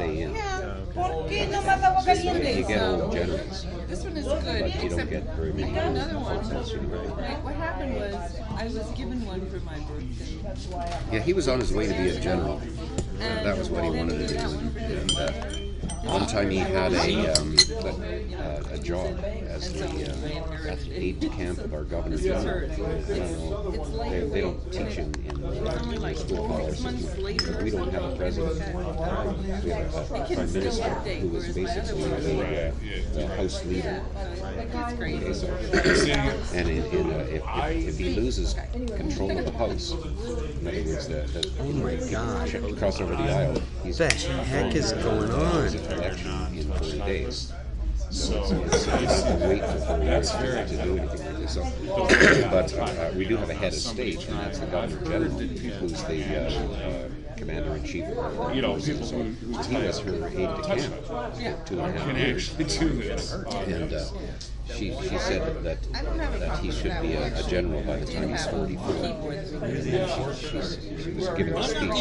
stay in. ¿Por qué no más agua caliente? You get old generals, This one is good. but you don't get very many got another old one. folks in Sudbury. Like, what happened was I was given one for my birthday. Yeah, he was on his way to be a general. That was what he wanted to do. And one time he had a job as the aide de camp of our governor general. I don't know. They don't teach in school colleges. We don't have a president. We have a prime minister who was basically the house leader. Okay, so, and if he loses control of the house, in other words, Oh my God. cross over the aisle, he's What the heck is going on? election in 4 days. So it's wait for 4 years to do anything like this. So, but we do have a head of state, and that's the governor general, who's the commander-in-chief of our forces. So he was her aide de camp 2.5 years. And she said that he should be a general by the time he's 44. And then she was giving a speech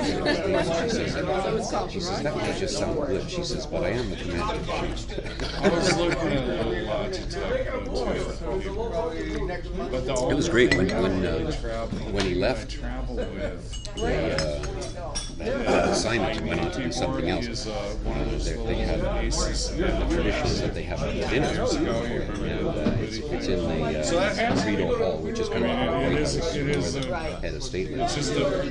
she says, that might just sound good. She says, but I am the commander-in-chief. I was looking at a lot to talk to. But the It was great when he left. The assignment went on to do something else. They have the tradition is that they have a dinner, and it's in the Credo Hall, which is kind of like a White House where the head of state lives.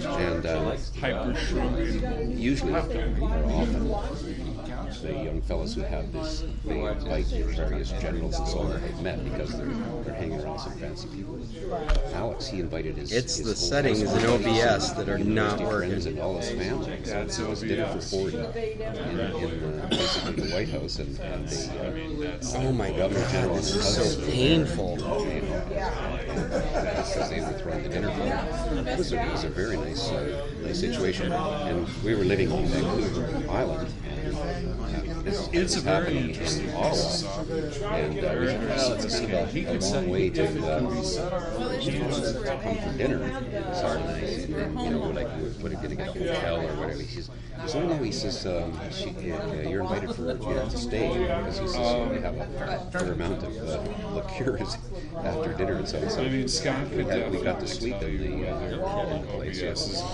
And usually, or often, the young fellows who have this, they invite various generals and so on that they've met because they're hanging around some fancy people. Alex, he invited his It's the whole settings in household, OBS that are not friends working. and all his family. So it was dinner for 40 in basically the White House, and the Oh my God, general this and is his so husband, painful. because they were throwing the dinner for him. It was a very nice situation, and we were living on Vancouver Island. It's a very happening interesting in Ottawa, and we thought, it's kind of a long way to come for dinner. So, we're like, we're going to get a hotel or whatever. He says, so no, he says, you're invited to stay, because he says we have a fair amount of liqueurs after dinner and so on. So I mean, Scott we got to sleep in the place, yes.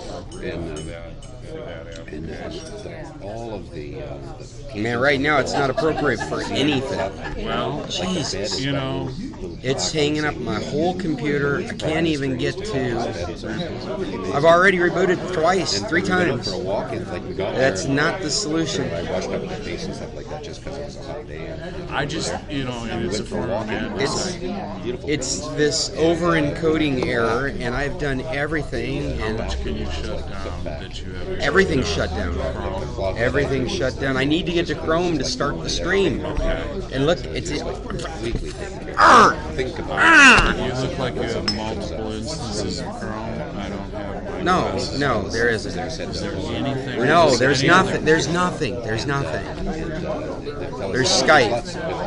And all of the Man, right now it's not appropriate for anything. Well, Jesus. you know, It's hanging up my whole computer. I can't even get to. I've already rebooted twice, 3 times. For a walk, and like we got That's there, not the solution. I washed up my face and stuff like that just because it was a hot day. I just, and it's a form of madness. Beautiful. It's this over-encoding error, and I've done everything, How and much can you shut down that you have? everything's shut down. Everything's shut down. I need to get to Chrome to start the stream. And look, it's Weekly thing. Think about You look like you have multiple instances of Chrome. I don't have. no, there isn't. Is there anything? No, there's nothing. There's nothing. There's nothing. There's Skype.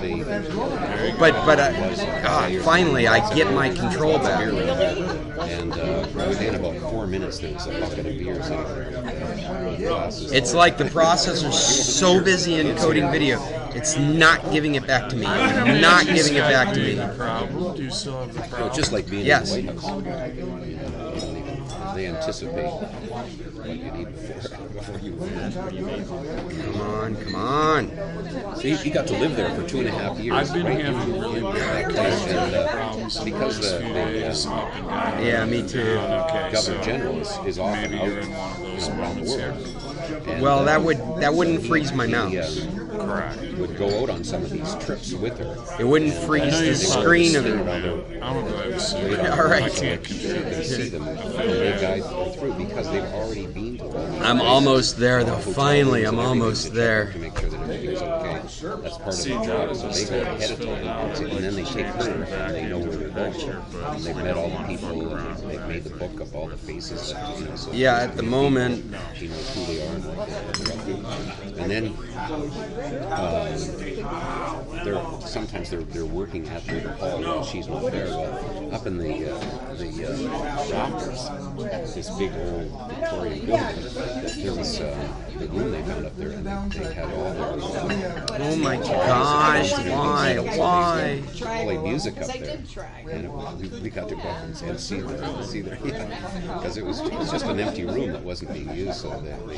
But finally, I get my control back. And within about 4 minutes, there was a bucket of beers in there. It's like the processor's so busy encoding video, it's not giving it back to me. Not giving it back to me. Problem? Do you still have the problem? Just like being Yes. in the White House. They anticipate what you need before you Come on. So he got to live there for 2.5 years. I've been right? having really bad And, because the days up and down. Yeah, me too. Okay, Governor General is often maybe out you're in one of those around the moments here. world. And, Well, that wouldn't freeze my mouse. Correct. Would go out on some of these trips with her. It wouldn't freeze the screen of it. I'm gonna go have a seat. All right. I can't You control can see them when they guide through because they've already been to all these I'm places. almost there, though. Hotel Finally, rooms I'm and everything almost to there. check to make sure that everything's okay. That's part of their job. So they go ahead of time, and then they take her, and they know where they're going. And they've met all the people, and they've made the book of all the faces. So Yeah, at the moment, she knows who they are and what they're up to. And then sometimes they're working at the hall while she's not there. Well, up in the rafters, this big old Victorian building. there was the room they found up there, and they had all their Oh my gosh, why? play music up there, and we got to go up and see their because it was just an empty room that wasn't being used. So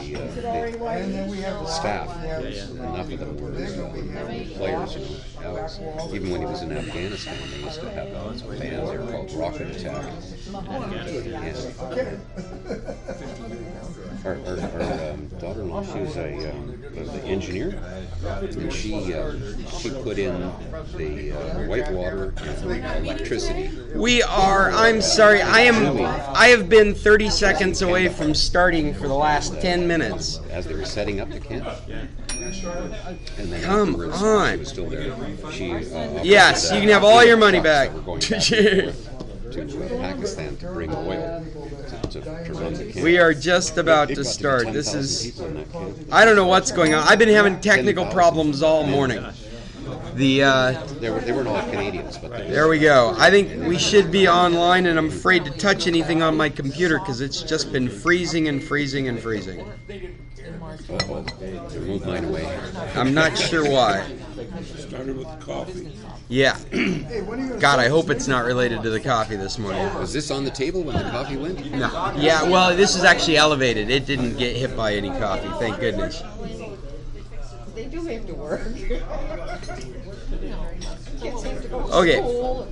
the staff, enough of them were players. Alex, even when he was in Afghanistan, they used to have a band there called Rocket Attack. Our daughter-in-law, she was the engineer, and she put in the white water and electricity. I'm sorry, I have been 30 seconds away from starting for the last 10 minutes. As they were setting up the camp. And then Come afterwards, on. she was still there. Yes, you can have all your money back. We're going back and forth to Pakistan to bring oil to run the camp. We are just about It to got be start. 10,000 people in that camp. I don't know what's going on. I've been having technical problems all morning. They weren't all Canadians, but There we go. I think we should be online, and I'm afraid to touch anything on my computer because it's just been freezing and freezing and freezing. Move mine away. I'm not sure why. Started with coffee. Yeah. God, I hope it's not related to the coffee this morning. Was this on the table when the coffee went? No. Yeah, well, this is actually elevated. It didn't get hit by any coffee, thank goodness. They do have to work. Kids have to go to Okay. school.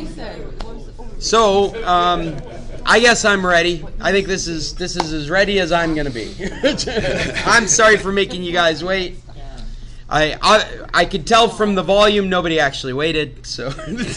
So, I guess I'm ready. I think this is as ready as I'm going to be. I'm sorry for making you guys wait. I could tell from the volume nobody actually waited. So,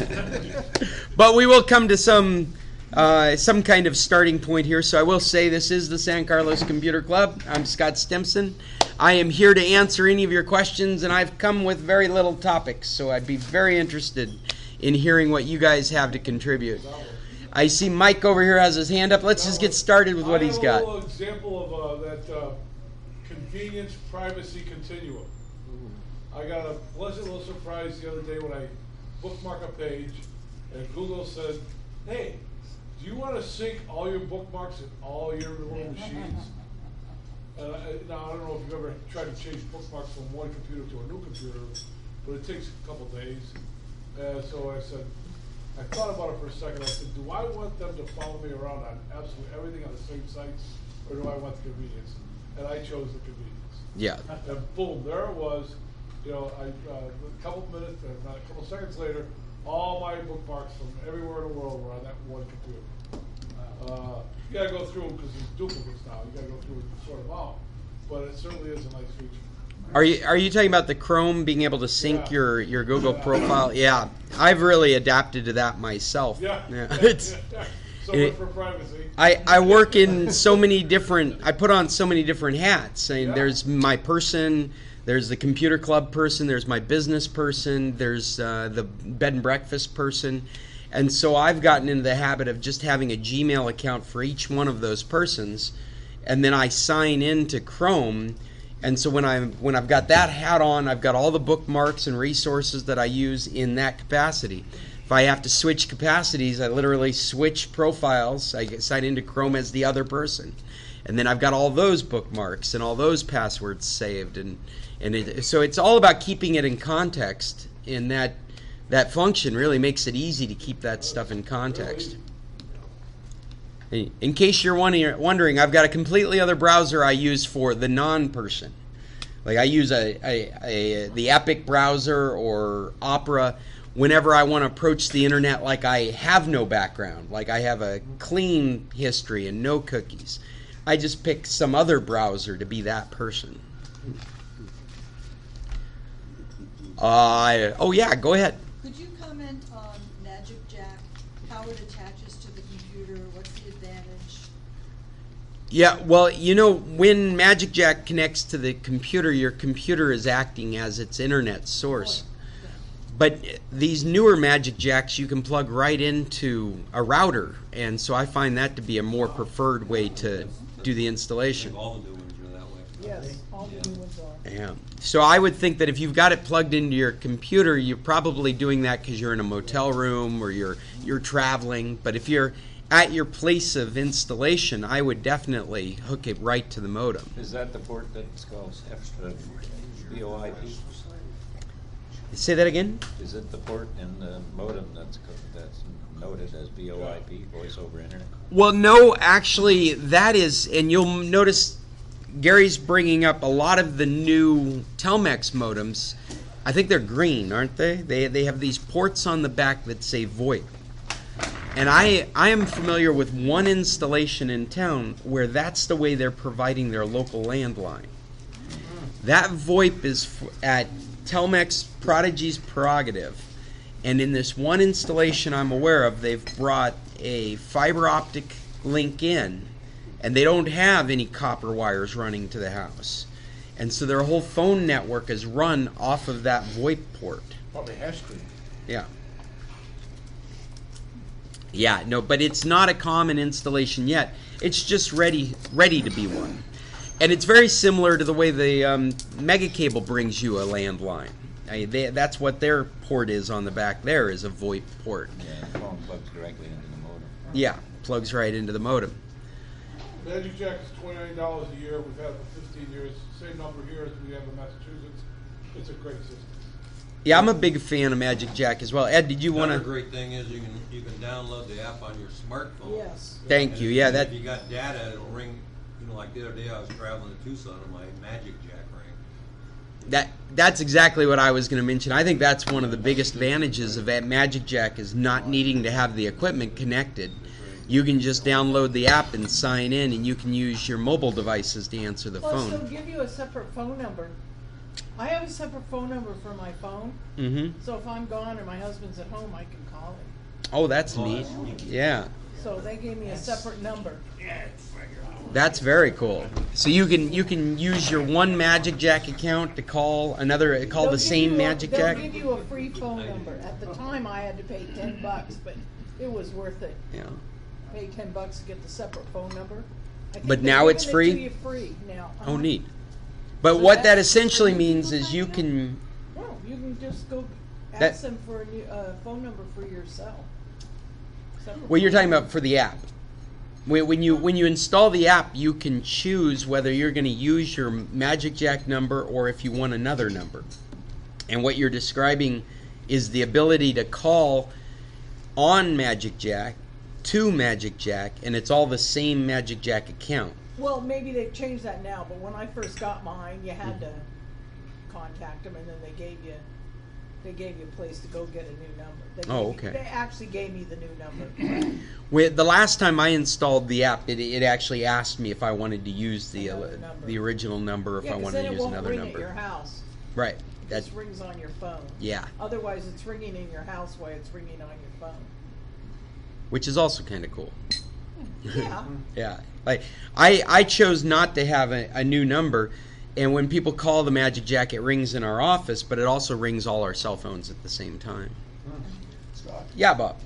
but we will come to some kind of starting point here. So I will say this is the San Carlos Computer Club. I'm Scott Stimson. I am here to answer any of your questions, and I've come with very little topics. So I'd be very interested in hearing what you guys have to contribute. I see Mike over here has his hand up. Let's just get started with what he's I got. have a little example of that convenience privacy continuum. I got a pleasant little surprise the other day when I bookmark a page, and Google said, "Hey, do you want to sync all your bookmarks in all your little machines?" And now I don't know if you've ever tried to change bookmarks from one computer to a new computer, but it takes a couple days. So I said, I thought about it for a second. I said, do I want them to follow me around on absolutely everything on the same sites, or do I want the convenience? And I chose the convenience. Yeah. And boom, there it was. You know, a couple minutes, not a couple seconds later, all my bookmarks from everywhere in the world were on that one computer. You gotta go through them because there's duplicates now. You gotta go through and sort them out. But it certainly is a nice feature. Are you talking about the Chrome being able to sync Yeah. your Google profile? Yeah, I've really adapted to that myself. Yeah. It's So much for privacy. I work in so many different. I put on so many different hats. I mean, Yeah. there's my person. There's the computer club person. There's my business person. There's the bed and breakfast person. And so I've gotten into the habit of just having a Gmail account for each one of those persons, and then I sign into Chrome. And so when I've got that hat on, I've got all the bookmarks and resources that I use in that capacity. If I have to switch capacities, I literally switch profiles. I sign into Chrome as the other person, and then I've got all those bookmarks and all those passwords saved. So it's all about keeping it in context. In that function really makes it easy to keep that stuff in context. In case you're wondering, I've got a completely other browser I use for the non-person. Like I use the Epic browser or Opera whenever I want to approach the internet like I have no background, like I have a clean history and no cookies. I just pick some other browser to be that person. Oh yeah, go ahead. Could you comment on Magic Jack, how it attaches to the computer, what's the advantage? Yeah, well, when Magic Jack connects to the computer, your computer is acting as its internet source. But these newer Magic Jacks you can plug right into a router, and so I find that to be a more preferred way to do the installation. All the new ones are that way. Yes, all the new ones are. Yeah. So I would think that if you've got it plugged into your computer, you're probably doing that because you're in a motel room or you're traveling. But if you're at your place of installation, I would definitely hook it right to the modem. Is that the port that's called VoIP? Say that again? Is it the port in the modem that's noted as VoIP, voice over internet? Well, no, actually, that is, and you'll notice Gary's bringing up a lot of the new Telmex modems. I think they're green, aren't they? They have these ports on the back that say VoIP. And I am familiar with one installation in town where that's the way they're providing their local landline. That VoIP is at Telmex Prodigy's Prerogative. And in this one installation I'm aware of, they've brought a fiber optic link in, and they don't have any copper wires running to the house. And so their whole phone network is run off of that VoIP port. Probably has to. Yeah. Yeah, no, but it's not a common installation yet. It's just ready to be one. And it's very similar to the way the Mega Cable brings you a landline. That's what their port is on the back there, is a VoIP port. Yeah, the phone plugs directly into the modem. Yeah, plugs right into the modem. Magic Jack is $29 a year. We've had it for 15 years. Same number here as we have in Massachusetts. It's a great system. Yeah, I'm a big fan of Magic Jack as well. Ed, did you want Another to? great thing is you can download the app on your smartphone. Yes. Thank you. Yeah, that. If you got data, it'll ring. You know, like the other day I was traveling to Tucson and my Magic Jack rang. That's exactly what I was going to mention. I think that's one of the biggest advantages of that Magic Jack, is not needing to have the equipment connected. You can just download the app and sign in, and you can use your mobile devices to answer the Plus, they'll phone. give you a separate phone number. I have a separate phone number for my phone, Mm-hmm. so if I'm gone or my husband's at home, I can call him. Oh, that's neat. Yeah, So they gave me a separate number. that's very cool. So you can use your one Magic Jack account to call another, call They'll the give same you Magic they'll Jack. give you a free phone number. At the time, I had to pay $10, but it was worth it. Yeah. Pay $10 to get the separate phone number. I think But they're now giving it's it free? to you free now. Oh, neat. But So what that that's- essentially means is you can. No, you can just go That- ask them for a new phone number for your cell. Separate Well, you're phone talking number. about for the app. When you install the app, you can choose whether you're going to use your Magic Jack number or if you want another number. And what you're describing is the ability to call on Magic Jack to Magic Jack, and it's all the same Magic Jack account. Well, maybe they've changed that now, but when I first got mine, you had to contact them, and then they gave you a place to go get a new number. Oh, okay. They actually gave me the new number. The last time I installed the app, it actually asked me if I wanted to use Another number. the original number, if Yeah, I 'cause wanted then to it use won't another ring number. at your house. Right. It That's just rings on your phone. yeah. Otherwise, it's ringing in your house while it's ringing on your phone. Which is also kind of cool. Yeah. Yeah, like I chose not to have a new number, and when people call the Magic Jack, it rings in our office, but it also rings all our cell phones at the same time. Scott, Yeah, Bob.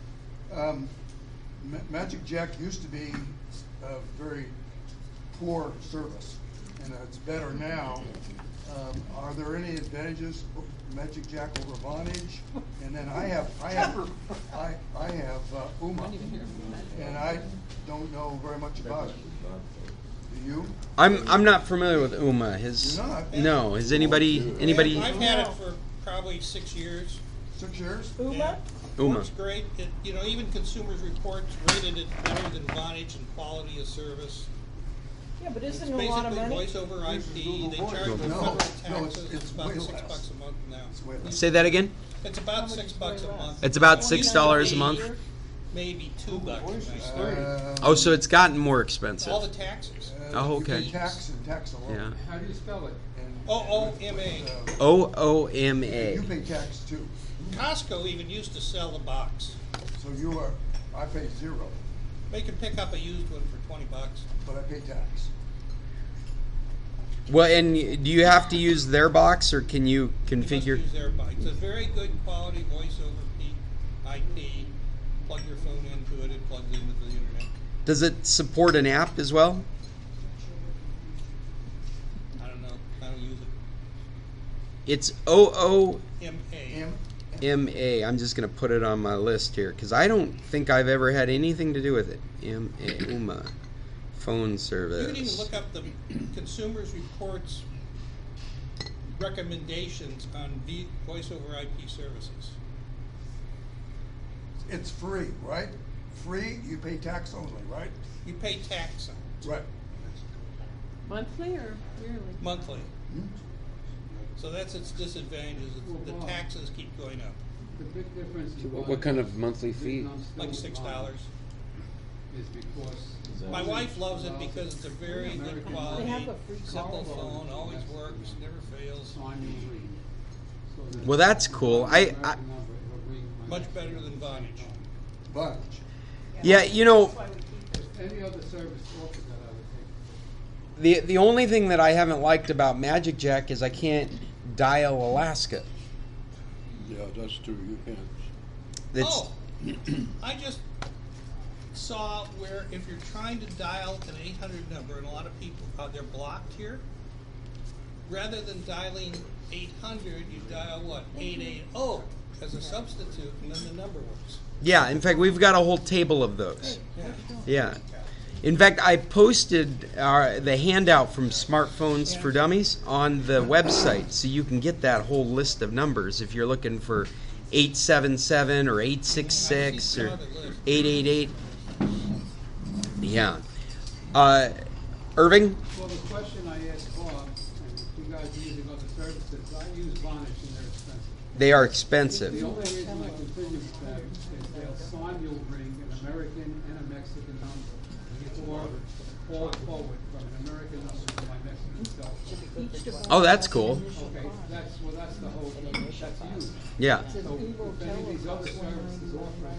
Magic Jack used to be a very poor service, and it's better now. Are there any advantages of Magic Jack over Vonage? And then I have Uma, and I don't know very much about it. Do you? I'm not familiar with Uma. You're not? No. Has anybody? I've had it for probably 6 years. 6 years? Uma? Uma. Works great. Even Consumers Reports rated it better than Vonage in quality of service. Yeah, but It's isn't it a lot of basically money? voice over This is IP. Google They Voice. charge the No, federal no, taxes. it's It's about way $6 less. a month now. It's way less. Say that again. It's about How much $6 is a way less? month. It's about It used to $6 a be month. Maybe $2 when I started. Oh, so it's gotten more expensive. All the taxes. Oh, You pay okay. tax and tax alone. Yeah. How do you spell it? And- OOMA. OOMA. You pay tax too. Costco even used to sell the box. So I pay zero, They can pick up a used one for $20. but I pay tax. Well, and do you have to use their box, or can you configure? You must use their box. It's a very good quality voice over IP. Plug your phone into it, it plugs into the internet. Does it support an app as well? I don't know. I don't use it. It's OO. MA. MA. I'm just going to put it on my list here because I don't think I've ever had anything to do with it. UMA. Phone service. You can even look up the Consumers Reports recommendations on voice over IP services. It's free, right? Free, you pay tax only, right? You pay tax on it Right. Monthly or yearly? monthly. So that's its disadvantage, is the taxes keep going up, The big difference is What kind of monthly fee? like $6. Is because My wife loves it because it's a very good They quality, have a free simple call. phone, always works, never fails. sign will ring. So that Well, that's cool. I number, it will ring my Much better than Vonage. But yeah, you know, That's why we keep it. If any other service offered that, I would take it. the only thing that I haven't liked about Magic Jack is I can't dial Alaska. Yeah, that's true, you can. It's, Oh, I just saw where if you're trying to dial an 800 number, and a lot of people, they're blocked here, rather than dialing 800, you dial what? 880 as a substitute, and then the number works. Yeah, in fact, we've got a whole table of those. Yeah. In fact, I posted the handout from Smartphones for Dummies on the website, so you can get that whole list of numbers if you're looking for 877 or 866 or 888. Yeah. Irving? Well, the question I asked Bob, and you guys are using other services, I use Vonage and they're expensive. They are expensive. The only reason I continue with that is they'll sign you'll ring an American and a Mexican number, or call forward from an American number to my Mexican cell phone. Each device Oh, that's has cool. an initial Okay, cost. that's the whole, that's huge. Yeah. It's an So Evo if any of these other Telephone services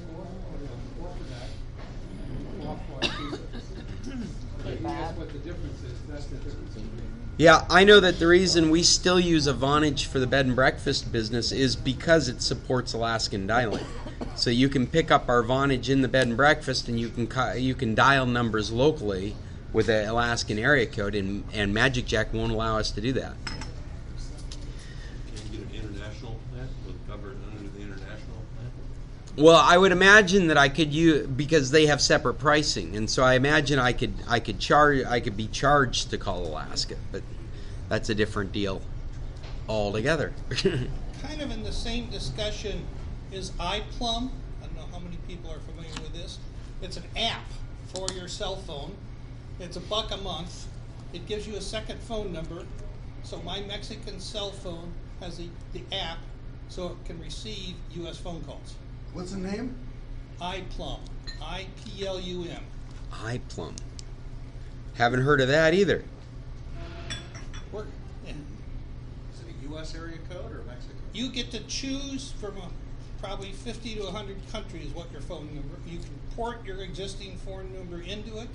offer that, offer cheaper. If you ask what the difference is, that's the difference in me. Yeah, I know that the reason we still use a Vonage for the bed and breakfast business is because it supports Alaskan dialing. So you can pick up our Vonage in the bed and breakfast, and you can dial numbers locally with an Alaskan area code, and Magic Jack won't allow us to do that. Can you get an international plan, with covered under the international plan? Well, I would imagine that I could use, because they have separate pricing, and so I imagine I could be charged to call Alaska, but that's a different deal altogether. Kind of in the same discussion is iPlum. I don't know how many people are familiar with this. It's an app for your cell phone. It's $1 a month. It gives you a second phone number. So my Mexican cell phone has the app so it can receive U.S. phone calls. what's the name? iPlum. I-P-L-U-M. iPlum. Haven't heard of that either. Work. Yeah. Is it a U.S. area code or Mexico? You get to choose from probably 50 to 100 countries what your phone number. You can port your existing phone number into it.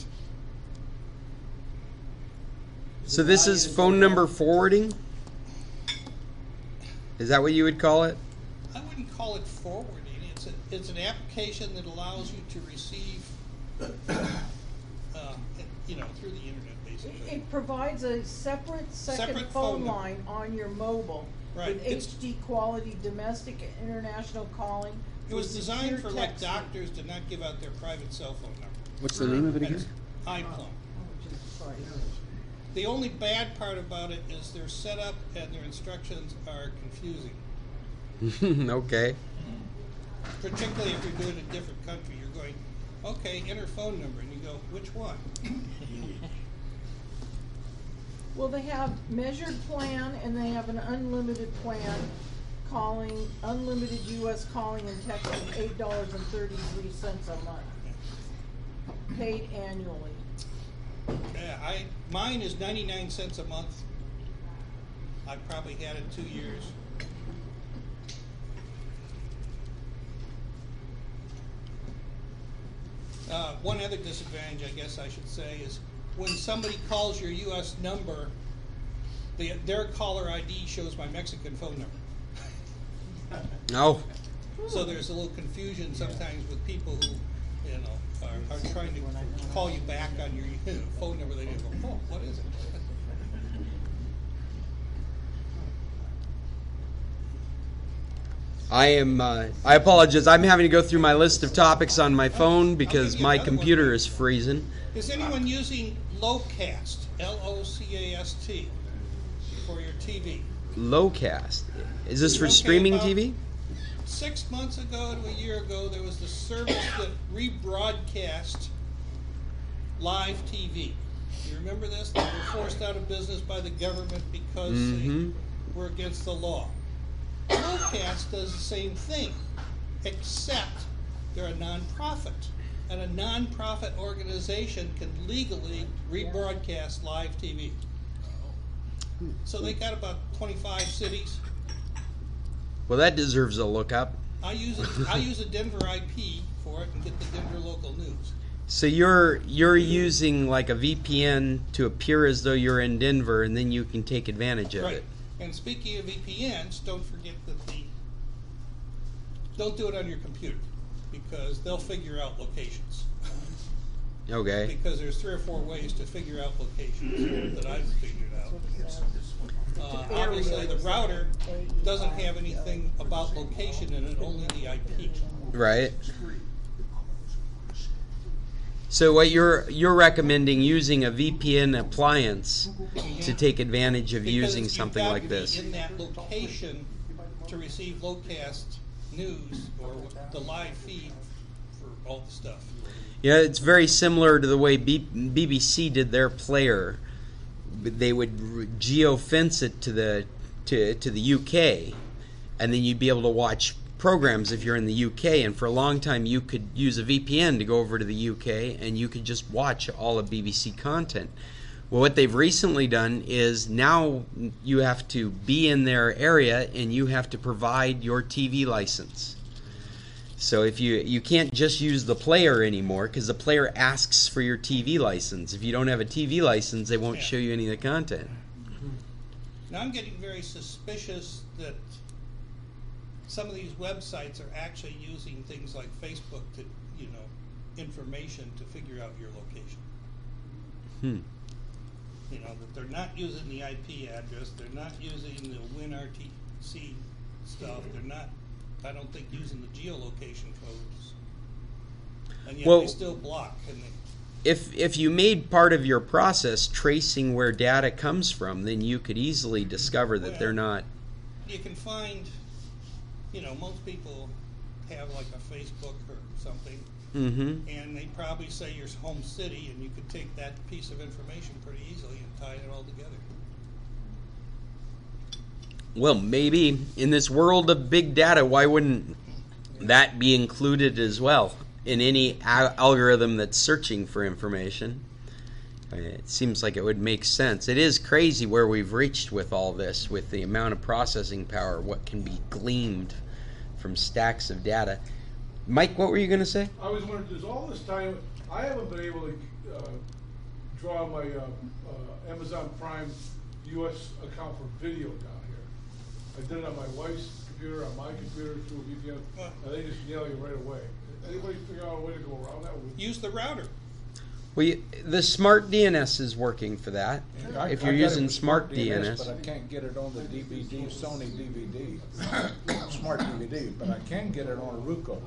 So this is phone number forwarding? Is that what you would call it? I wouldn't call it forwarding. It's an application that allows you to receive, through the internet, basically. It provides a separate second Separate phone phone number. line on your mobile Right, with it's- HD quality domestic and international calling. It was with designed secure for like texting. doctors to not give out their private cell phone number. What's the name of it again? That's iPlum. Sorry. The only bad part about it is their setup and their instructions are confusing. Okay. Particularly if you're doing a different country, you're going, okay, enter phone number, and you go, which one? Well, they have measured plan and they have an unlimited plan, calling, unlimited US calling and texting, $8.33 a month, paid annually. Yeah, mine is 99 cents a month. I probably had it 2 years. One other disadvantage, I guess I should say, is when somebody calls your U.S. number, their caller ID shows my Mexican phone number. Oh. So there's a little confusion sometimes with people who, are trying to call you back on your phone number. They go, oh, what is it? I am. I apologize. I'm having to go through my list of topics on my phone because my computer is freezing. Is anyone using Locast, Locast, for your TV? Locast. Is this for Okay, streaming about TV? 6 months ago to a year ago, there was the service that rebroadcast live TV. You remember this? They were forced out of business by the government because they were against the law. Locast does the same thing, except they're a nonprofit. And a nonprofit organization can legally rebroadcast live TV. So they got about 25 cities. Well, that deserves a look up. I use a Denver IP for it and get the Denver local news. So you're using like a VPN to appear as though you're in Denver, and then you can take advantage of Right. it. And speaking of VPNs, don't forget that don't do it on your computer because they'll figure out locations. Okay. Because there's 3 or 4 ways to figure out locations that I've figured out. Obviously, the router doesn't have anything about location in it, only the IP. Right. So what you're recommending using a VPN appliance to take advantage of using something like this. You've got to be in that location to receive Locast news or the live feed for all the stuff. Yeah, it's very similar to the way BBC did their player. They would geofence it to the UK, and then you'd be able to watch programs if you're in the UK. And for a long time, you could use a VPN to go over to the UK, and you could just watch all of BBC content. Well, what they've recently done is now you have to be in their area, and you have to provide your TV license. So if you can't just use the player anymore because the player asks for your TV license. If you don't have a TV license, they won't show you any of the content. Now I'm getting very suspicious that some of these websites are actually using things like Facebook to, information to figure out your location. That they're not using the IP address, they're not using the WinRTC stuff, they're not, I don't think, using the geolocation codes. And yet they still block. And if you made part of your process tracing where data comes from, then you could easily discover that they're not. You can find, most people have like a Facebook or something, and they probably say your home city, and you could take that piece of information pretty easily and tie it all together. Well, maybe in this world of big data, why wouldn't that be included as well in any algorithm that's searching for information? It seems like it would make sense. It is crazy where we've reached with all this, with the amount of processing power, what can be gleaned from stacks of data. Mike, what were you going to say? I was wondering, there's all this time, I haven't been able to draw my Amazon Prime US account for video down here. I did it on my wife's computer, on my computer through a VPN, and they just nail you right away. Anybody figure out a way to go around that? Use the router. Well, the Smart DNS is working for that. If you're using Smart DNS. But I can't get it on the DVD, Sony DVD, Smart DVD, but I can get it on a Roku.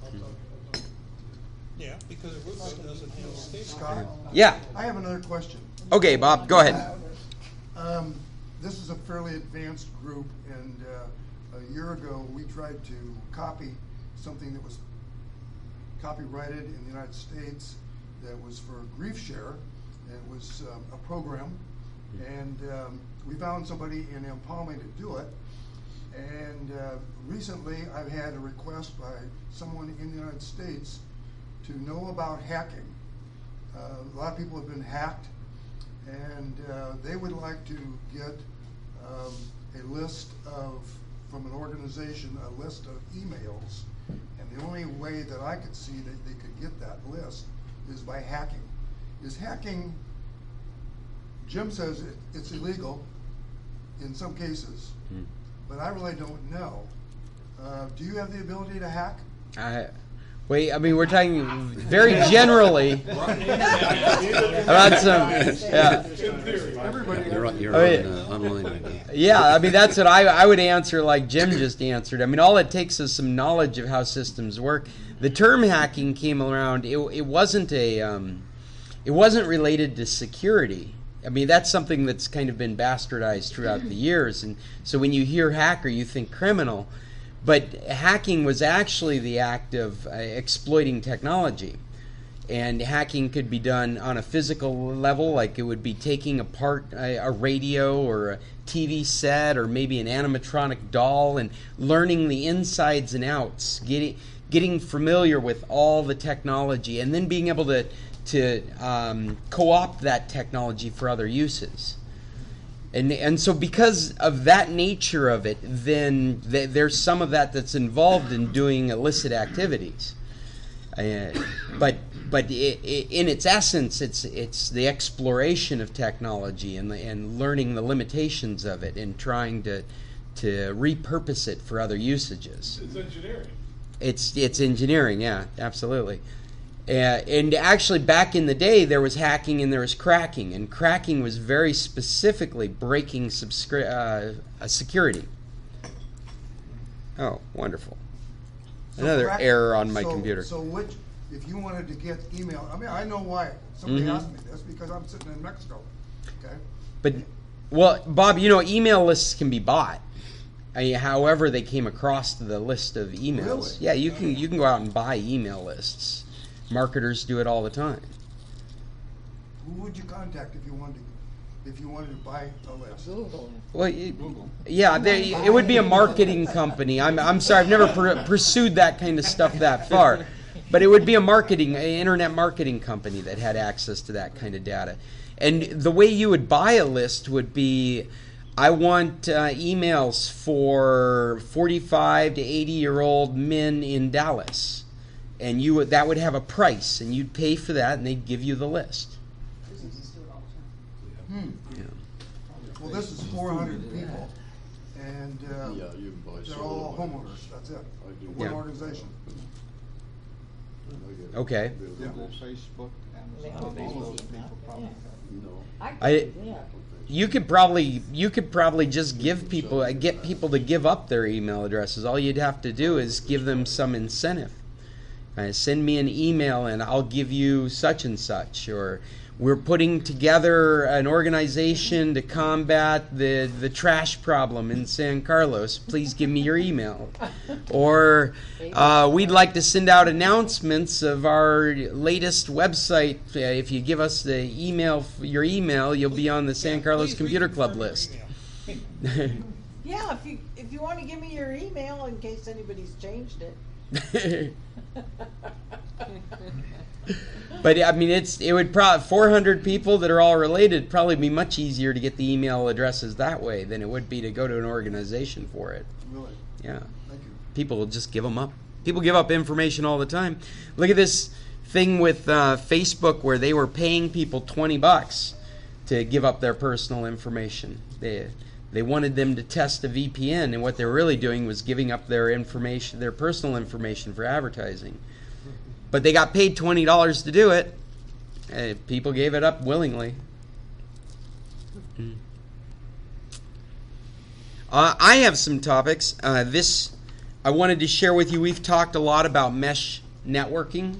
Yeah, because a Roku doesn't have a station. Scott? Yeah. I have another question. Okay, Bob, go ahead. This is a fairly advanced group, and a year ago we tried to copy something that was copyrighted in the United States that was for GriefShare. It was a program, and we found somebody in Empalme to do it. And recently I've had a request by someone in the United States to know about hacking. A lot of people have been hacked, and they would like to get a list of, from an organization, a list of emails. And the only way that I could see that they could get that list is by hacking. Is hacking, Jim says it's illegal in some cases, but I really don't know. Do you have the ability to hack? Wait, I mean, we're talking very generally about some. Yeah. You're online right now. Yeah, I mean, that's what I would answer like Jim just answered. I mean, all it takes is some knowledge of how systems work. The term hacking came around. It wasn't related to security. I mean, that's something that's kind of been bastardized throughout the years. And so when you hear hacker, you think criminal. But hacking was actually the act of exploiting technology. And hacking could be done on a physical level, like it would be taking apart a radio or a TV set or maybe an animatronic doll and learning the insides and outs, getting familiar with all the technology, and then being able to co-opt that technology for other uses. And so because of that nature of it, then there's some of that that's involved in doing illicit activities. But in its essence, it's the exploration of technology and learning the limitations of it and trying to repurpose it for other usages. It's engineering. It's engineering, yeah, absolutely. And actually, back in the day, there was hacking and there was cracking, and cracking was very specifically breaking security. Oh, wonderful! Another error on my computer. So if you wanted to get email, I mean, I know why somebody asked me this, because I'm sitting in Mexico. Okay. But, well, Bob, you know, email lists can be bought. However they came across the list of emails. Really? Yeah, you can go out and buy email lists. Marketers do it all the time. Who would you contact if you wanted to buy a list? Well, yeah, it would be a marketing company. I'm sorry, I've never pursued that kind of stuff that far, but it would be an internet marketing company that had access to that kind of data. And the way you would buy a list would be, I want emails for 45 to 80-year-old men in Dallas. And that would have a price, and you'd pay for that, and they'd give you the list. Yeah. Well, this is 400 people, and they're all homeowners. That's it. One organization. Okay. Google, Facebook, Amazon, all those people probably. You could probably just get people to give up their email addresses. All you'd have to do is give them some incentive. Send me an email and I'll give you such and such. Or we're putting together an organization to combat the trash problem in San Carlos. Please give me your email. Or we'd like to send out announcements of our latest website. If you give us your email, you'll be on the San Carlos Computer Club list. Yeah, if you want to give me your email in case anybody's changed it. But I mean, it would probably 400 people that are all related probably be much easier to get the email addresses that way than it would be to go to an organization for it. Really? Yeah. Thank you. People will just give them up. People give up information all the time. Look at this thing with Facebook where they were paying people $20 to give up their personal information. They wanted them to test a VPN, and what they were really doing was giving up their information, their personal information, for advertising. But they got paid $20 to do it. People gave it up willingly. I have some topics. This I wanted to share with you. We've talked a lot about mesh networking.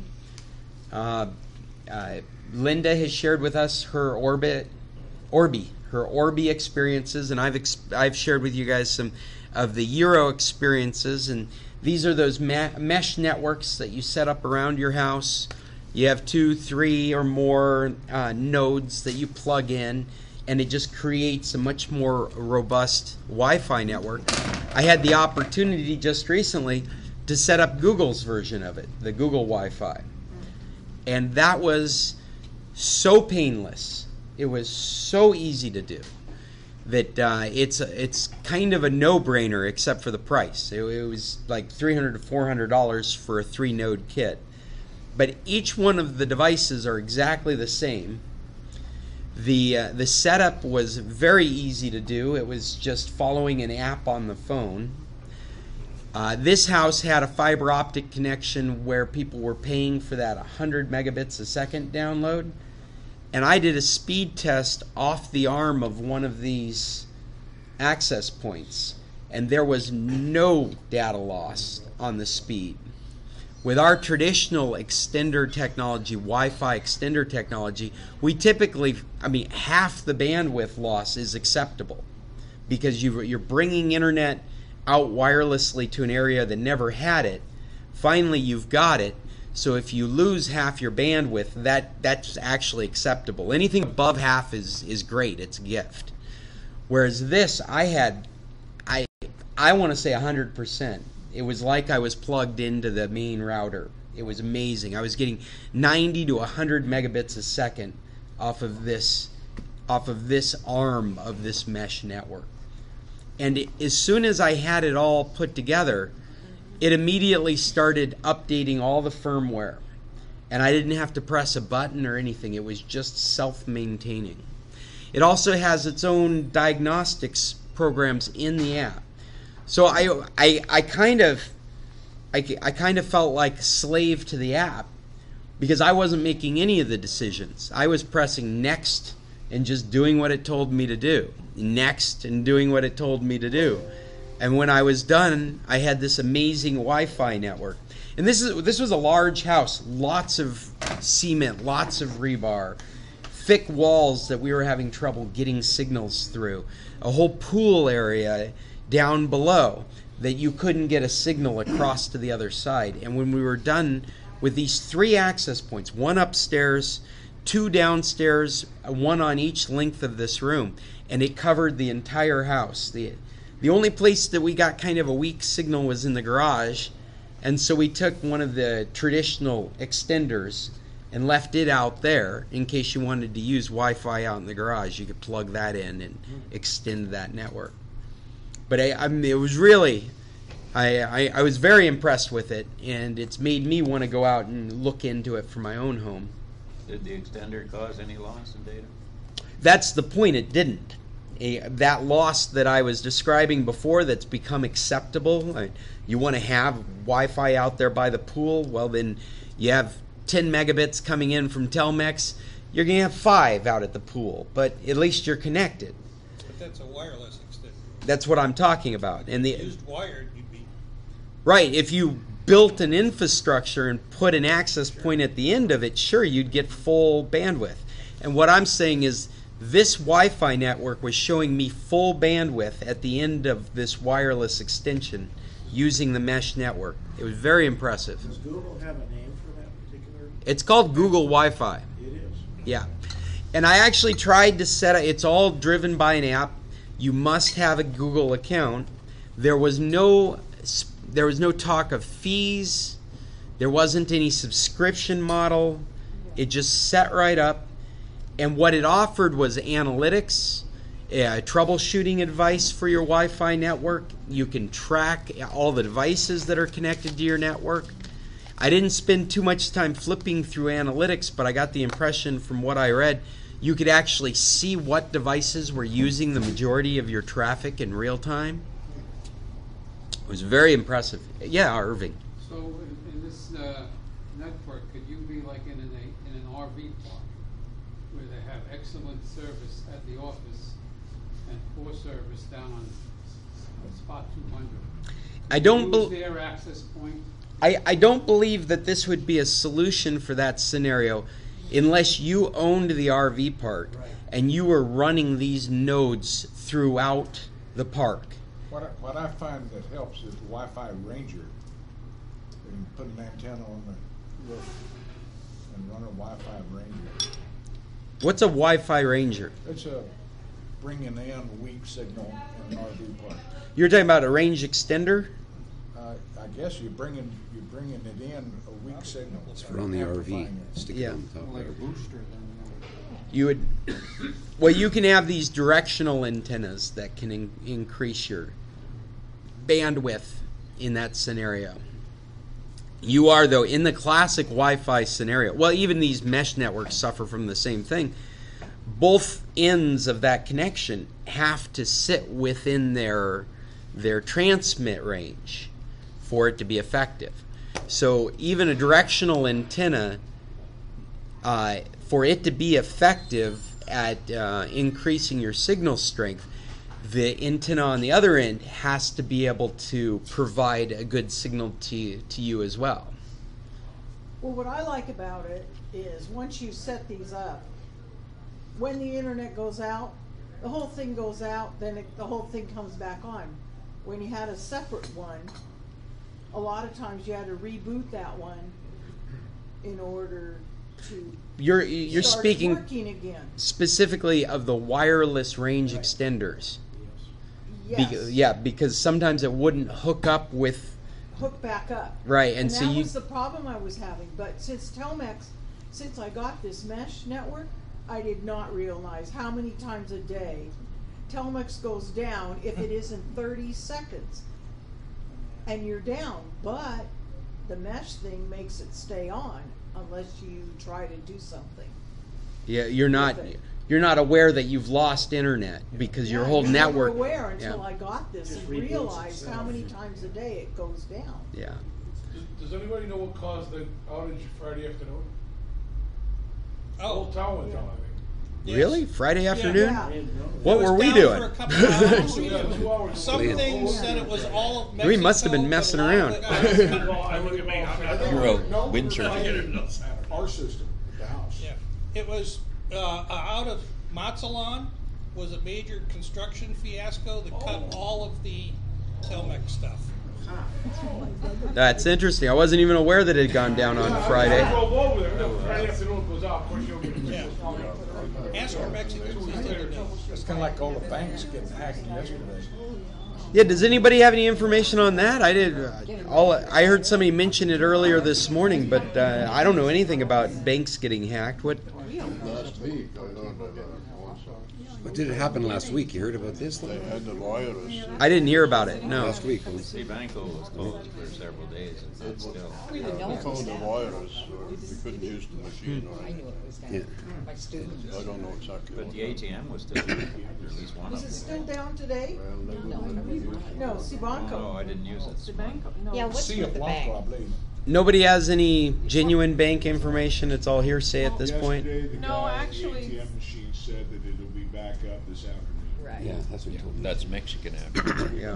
Linda has shared with us her Orbi experiences, and I've shared with you guys some of the Euro experiences. And these are those mesh networks that you set up around your house. You have 2, 3, or more nodes that you plug in, and it just creates a much more robust Wi-Fi network. I had the opportunity just recently to set up Google's version of it, the Google Wi-Fi. And that was so painless. It was so easy to do that it's kind of a no-brainer except for the price. It was like $300 to $400 for a 3-node kit. But each one of the devices are exactly the same. The setup was very easy to do. It was just following an app on the phone. This house had a fiber optic connection where people were paying for that 100 megabits a second download. And I did a speed test off the arm of one of these access points, and there was no data loss on the speed. With our traditional extender technology, Wi-Fi extender technology, we typically, half the bandwidth loss is acceptable because you're bringing internet out wirelessly to an area that never had it. Finally, you've got it. So if you lose half your bandwidth, that's actually acceptable. Anything above half is great. It's a gift. Whereas this, I want to say 100%. It was like I was plugged into the main router. It was amazing. I was getting 90 to 100 megabits a second off of this arm of this mesh network. And as soon as I had it all put together, it immediately started updating all the firmware. And I didn't have to press a button or anything. It was just self-maintaining. It also has its own diagnostics programs in the app. So I kind of felt like a slave to the app because I wasn't making any of the decisions. I was pressing next and just doing what it told me to do. Next and doing what it told me to do. And when I was done, I had this amazing Wi-Fi network. And this was a large house, lots of cement, lots of rebar, thick walls that we were having trouble getting signals through, a whole pool area down below that you couldn't get a signal across to the other side. And when we were done with these 3 access points, one upstairs, 2 downstairs, one on each length of this room, and it covered the entire house. The only place that we got kind of a weak signal was in the garage, and so we took one of the traditional extenders and left it out there in case you wanted to use Wi-Fi out in the garage. You could plug that in and extend that network. But it was really, I was very impressed with it, and it's made me want to go out and look into it for my own home. Did the extender cause any loss in data? That's the point, it didn't. That loss that I was describing before that's become acceptable, you want to have Wi-Fi out there by the pool, well then you have 10 megabits coming in from Telmex, you're going to have 5 out at the pool, but at least you're connected. But that's a wireless extender. That's what I'm talking about. And if you used wired, you'd be... Right, if you built an infrastructure and put an access point at the end of it, sure, you'd get full bandwidth. And what I'm saying is this Wi-Fi network was showing me full bandwidth at the end of this wireless extension using the mesh network. It was very impressive. Does Google have a name for that particular? It's called Google Wi-Fi. It is? Yeah. And I actually tried to set it. It's all driven by an app. You must have a Google account. There was no talk of fees. There wasn't any subscription model. It just set right up. And what it offered was analytics, troubleshooting advice for your Wi-Fi network. You can track all the devices that are connected to your network. I didn't spend too much time flipping through analytics, but I got the impression from what I read, you could actually see what devices were using the majority of your traffic in real time. It was very impressive. Yeah, Irving. So in this network, could you be like in an RV park where they have excellent service at the office and poor service down on spot 200? I don't use their access point. I don't believe that this would be a solution for that scenario unless you owned the RV park and you were running these nodes throughout the park. What I find that helps is Wi-Fi Ranger. You can put an antenna on the roof and run a Wi-Fi Ranger. What's a Wi-Fi Ranger? It's a bringing in weak signal in an RV park. You're talking about a range extender? I guess you're bringing it in a weak signal. For on the RV, stick it on top Like a there. booster then. You would, well, you can have these directional antennas that can increase your bandwidth in that scenario. You are, though, in the classic Wi-Fi scenario, well, even these mesh networks suffer from the same thing. Both ends of that connection have to sit within their transmit range. for it to be effective. So even a directional antenna, for it to be effective at increasing your signal strength, the antenna on the other end has to be able to provide a good signal to you as well. Well, what I like about it is once you set these up, when the internet goes out, the whole thing goes out, then the whole thing comes back on. When you had a separate one, a lot of times you had to reboot that one in order to You're start speaking working again. specifically of the wireless range extenders. Yes. Because sometimes it wouldn't hook up with. Hook back up. Right, And and so that you. was the problem I was having. But since Telmex, since I got this mesh network, I did not realize how many times a day Telmex goes down if it isn't 30 seconds. And you're down. But the mesh thing makes it stay on unless you try to do something. Yeah, you're not aware that you've lost internet because your whole you're network. Never aware until yeah. I got this Just and reboots realized itself. how many times a day it goes down. Yeah. Does anybody know what caused the outage Friday afternoon? The Oh, whole town went down, I think. yes. Really? Friday afternoon? Yeah. What It was were we down doing? for a couple of hours. Yeah, 2 hours. Some Yeah. things said it was all of Mexico. We must have been messing but a lot around. of it- Well, I look at me, I'm not. You were No, windsurfing. Our system, the house. Yeah, it was out of Mazatlan was a major construction fiasco that cut all of the Telmex stuff. That's interesting. I wasn't even aware that it had gone down on Friday. I drove over there, no, Friday afternoon it goes out, of course you'll get it. Yeah. Ask for Mexicans the other day. It's kinda like all the banks getting hacked yesterday. Yeah. Does anybody have any information on that? I did. I heard somebody mention it earlier this morning, but I don't know anything about banks getting hacked. What? Last week, I heard about one. What did it happen last week? You heard about this? They had the virus. I didn't hear about it. No. Last week. Banco was closed for several days, and it's still. We found the virus, we couldn't use the machine or anything. Yeah. I don't know exactly. But the ATM was still, or at least one of Is it them. still down today? No, Cibanco. No, I didn't use it. Yeah, See a blank, probably. Nobody has any genuine bank information. It's all hearsay at this point. Yesterday, the No, guy at actually- the ATM machine said that it'll be back up this afternoon. Yeah, that's what he told me. That's Mexican after. Yeah.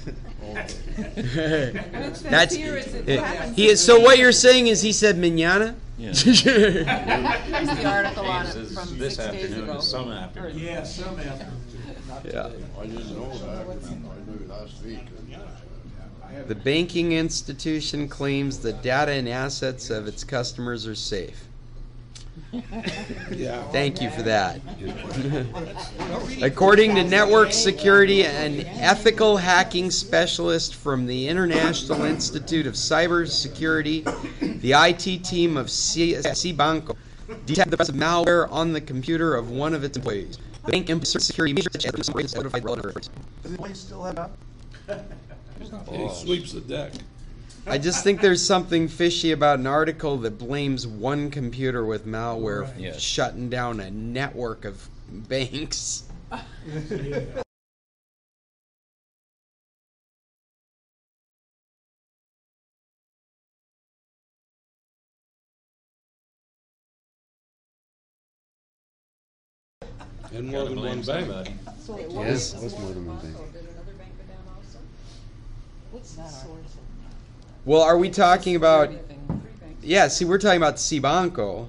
And it says That's here is it it- happens he. in So May. what you're saying is he said mañana? Yeah. Here's the article on it This from this 6 days afternoon ago. is some afternoon. Yeah, some after. Yeah. I didn't know that, I knew last week. The banking institution claims the data and assets of its customers are safe. Yeah. Thank you for that. According to network security and ethical hacking specialist from the International Institute of Cybersecurity, the IT team of Cibanco detected the presence of malware on the computer of one of its employees. The bank implemented security measures such as notified relevant authorities. Does the still have that? He sweeps the deck. I just think there's something fishy about an article that blames one computer with malware Right. Yes. shutting down a network of banks. And more than one bank. Yes, it was more than one bank. What's that source? Well, are we talking about? Yeah, see, we're talking about Cibanco.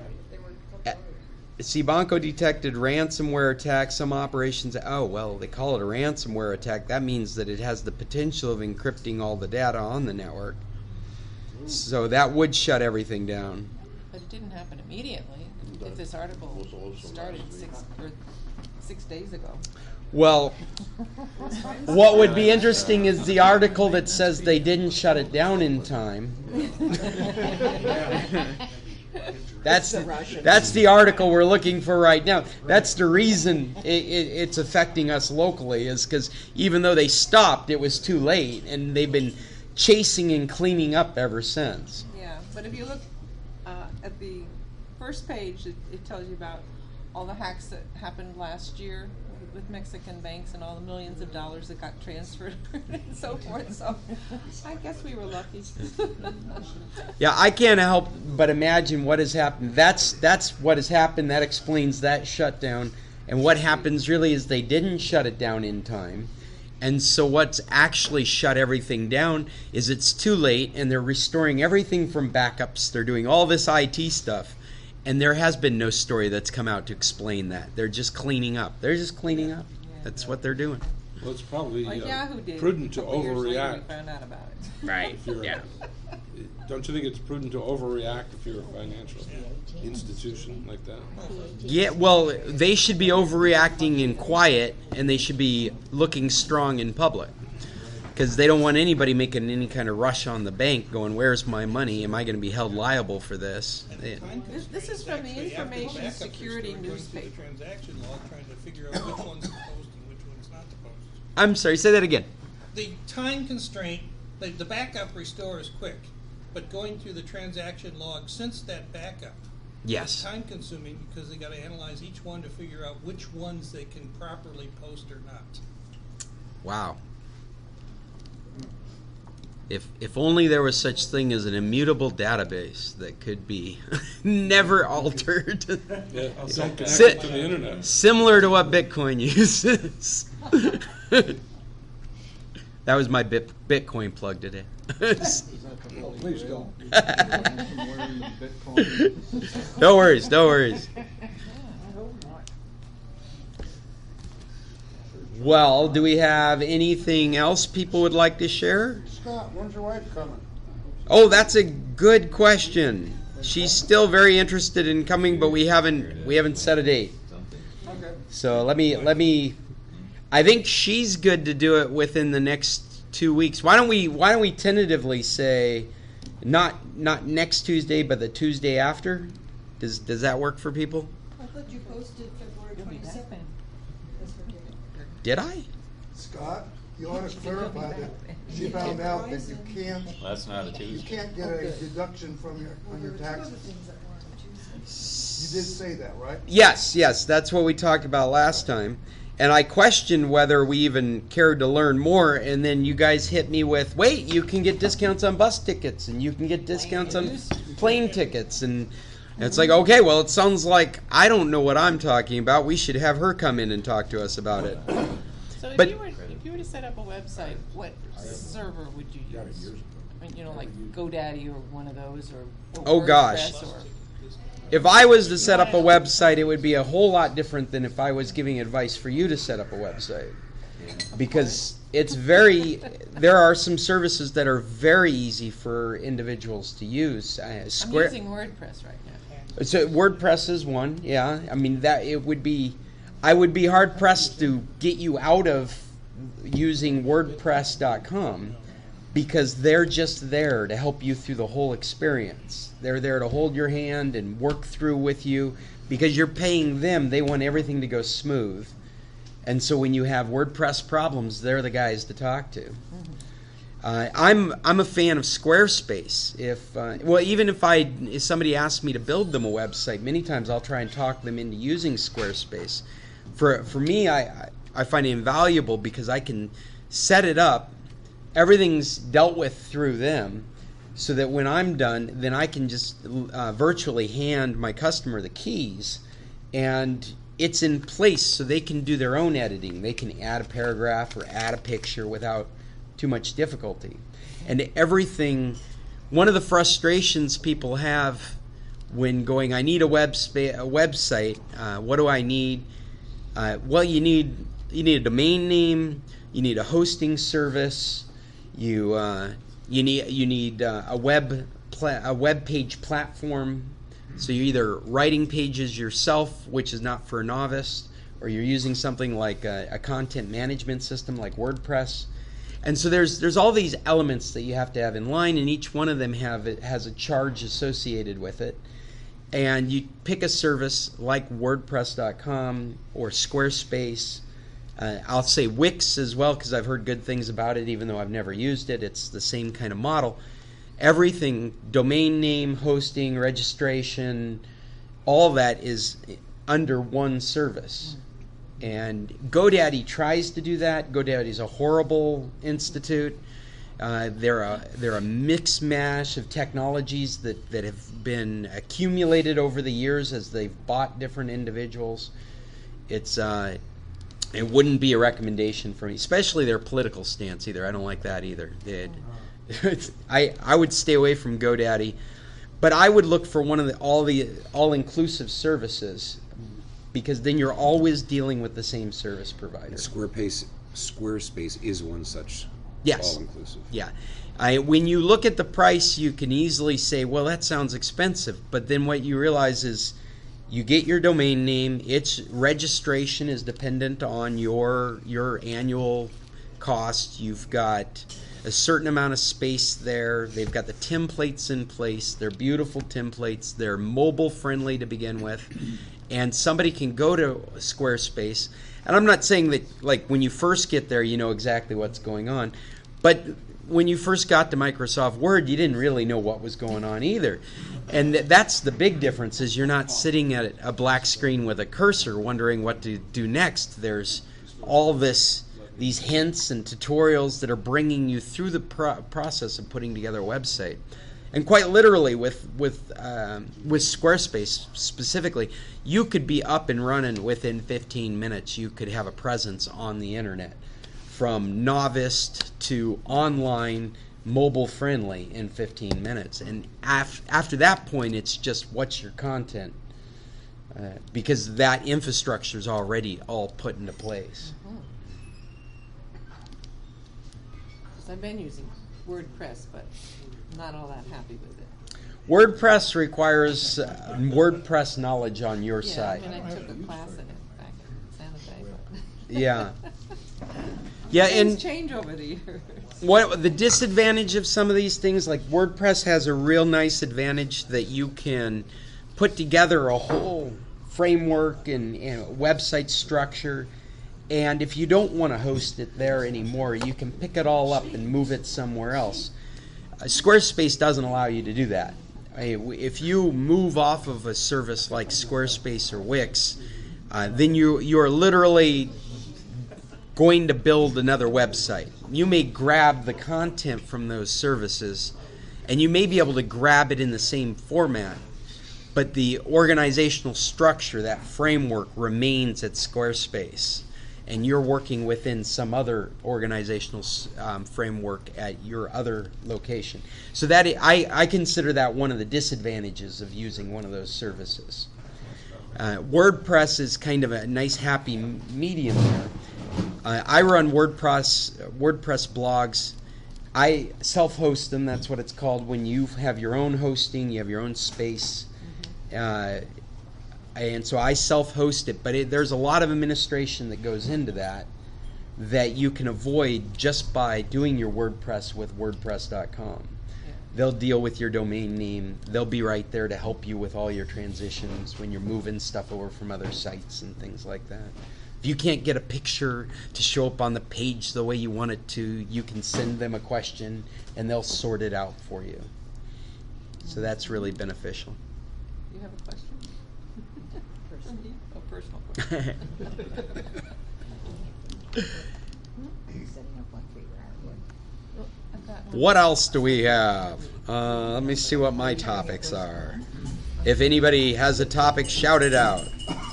Cibanco detected ransomware attacks. Some operations. Oh well, they call it a ransomware attack. That means that it has the potential of encrypting all the data on the network. So that would shut everything down. But it didn't happen immediately. If this article started 6 days ago. Well, what would be interesting is the article that says they didn't shut it down in time. That's the article we're looking for right now. That's the reason it's affecting us locally, is because even though they stopped, it was too late, and they've been chasing and cleaning up ever since. Yeah, but if you look at the first page, it tells you about all the hacks that happened last year. with Mexican banks and all the millions of dollars that got transferred and so forth. So I guess we were lucky. Yeah, I can't help but imagine what has happened. That's what has happened. That explains that shutdown. And what happens really is they didn't shut it down in time. And so what's actually shut everything down is it's too late, and they're restoring everything from backups. They're doing all this IT stuff. And there has been no story that's come out to explain that. They're just cleaning up. They're just cleaning up. That's what they're doing. Well, it's probably Like Yahoo did. prudent to A couple years later, we overreact. found out about it. Right, yeah. Don't you think it's prudent to overreact if you're a financial institution like that? Yeah, well, they should be overreacting in quiet, and they should be looking strong in public. Because they don't want anybody making any kind of rush on the bank going, where's my money? Am I going to be held liable for this? This is from the Information Security Going through newspaper. the transaction log, trying to figure out which one's to post and which one's not to post. I'm sorry, say that again. The time constraint, the backup restore is quick, but going through the transaction log since that backup, Yes. it's time consuming because they got to analyze each one to figure out which ones they can properly post or not. Wow. If only there was such thing as an immutable database that could be never altered. Yeah, don't connect Si- it to the internet. Similar to what Bitcoin uses. That was my Bitcoin plug today. Oh, please don't. No worries, no worries. Well, do we have anything else people would like to share? Scott, when's your wife coming? Oh, that's a good question. She's still very interested in coming, but we haven't set a date. Okay. So let me. I think she's good to do it within the next 2 weeks. Why don't we tentatively say, not next Tuesday, but the Tuesday after? Does that work for people? I thought you posted February 27th. Did I? Scott, you ought to clarify that she found out that you can't, That's not a you Tuesday. can't get a deduction from on your taxes. You did say that, right? Yes, that's what we talked about last time. And I questioned whether we even cared to learn more, and then you guys hit me with, wait, you can get discounts on bus tickets, and you can get discounts on plane tickets, and it's like, okay, well, it sounds like I don't know what I'm talking about. We should have her come in and talk to us about it. So if But- you were to set up a website, what server would you use? I mean, like GoDaddy or one of those, or Oh, gosh. WordPress or If I was to set up a website, it would be a whole lot different than if I was giving advice for you to set up a website. Because there are some services that are very easy for individuals to use. I'm using WordPress right now. So WordPress is one, yeah. I mean, I would be hard pressed to get you out of using WordPress.com, because they're just there to help you through the whole experience. They're there to hold your hand and work through with you, because you're paying them. They want everything to go smooth. And so when you have WordPress problems, they're the guys to talk to. I'm a fan of Squarespace. Even if somebody asks me to build them a website, many times I'll try and talk them into using Squarespace. For me, I find it invaluable because I can set it up. Everything's dealt with through them, so that when I'm done, then I can just virtually hand my customer the keys, and it's in place so they can do their own editing. They can add a paragraph or add a picture without too much difficulty. And everything, one of the frustrations people have when going, I need a website, what do I need? Well, you need a domain name, you need a hosting service, you need a web page platform. So you're either writing pages yourself, which is not for a novice, or you're using something like a content management system like WordPress. And so there's all these elements that you have to have in line, and each one of them has a charge associated with it. And you pick a service like WordPress.com or Squarespace. I'll say Wix as well, because I've heard good things about it, even though I've never used it. It's the same kind of model. Everything, domain name, hosting, registration, all that is under one service. And GoDaddy tries to do that. GoDaddy's a horrible institute. They're a mix mash of technologies that have been accumulated over the years as they've bought different individuals. It wouldn't be a recommendation for me, especially their political stance either. I don't like that either. I would stay away from GoDaddy, but I would look for one of the all-inclusive services, because then you're always dealing with the same service provider. Squarespace is one such all-inclusive. Yeah. When you look at the price, you can easily say, well, that sounds expensive. But then what you realize is you get your domain name. Its registration is dependent on your annual cost. You've got a certain amount of space there. They've got the templates in place. They're beautiful templates. They're mobile friendly to begin with. And somebody can go to Squarespace. And I'm not saying that, like, when you first get there, you know exactly what's going on. But when you first got to Microsoft Word, you didn't really know what was going on either. And that's the big difference, is you're not sitting at a black screen with a cursor wondering what to do next. There's all these hints and tutorials that are bringing you through the process of putting together a website. And quite literally, with Squarespace specifically, you could be up and running within 15 minutes. You could have a presence on the internet, from novice to online, mobile friendly, in 15 minutes. And after that point, it's just, what's your content? Because that infrastructure is already all put into place. I've been using WordPress, but not all that happy with it. WordPress requires WordPress knowledge on your site. I mean, I took a class in it back in San Jose. But Yeah. Yeah, things and change over the years. what the disadvantage of some of these things, like WordPress has a real nice advantage that you can put together a whole framework and website structure. And if you don't want to host it there anymore, you can pick it all up and move it somewhere else. Squarespace doesn't allow you to do that. If you move off of a service like Squarespace or Wix, then you're literally going to build another website. You may grab the content from those services, and you may be able to grab it in the same format, but the organizational structure, that framework, remains at Squarespace, and you're working within some other organizational framework at your other location. So that I consider that one of the disadvantages of using one of those services. WordPress is kind of a nice happy medium there. I run WordPress blogs. I self-host them. That's what it's called when you have your own hosting, you have your own space. And so I self-host it, but there's a lot of administration that goes into that you can avoid just by doing your WordPress with WordPress.com. They'll deal with your domain name. They'll be right there to help you with all your transitions when you're moving stuff over from other sites and things like that. If you can't get a picture to show up on the page the way you want it to, you can send them a question and they'll sort it out for you. So that's really beneficial. You have a question? A personal question. What else do we have? Let me see what my topics are. If anybody has a topic, shout it out.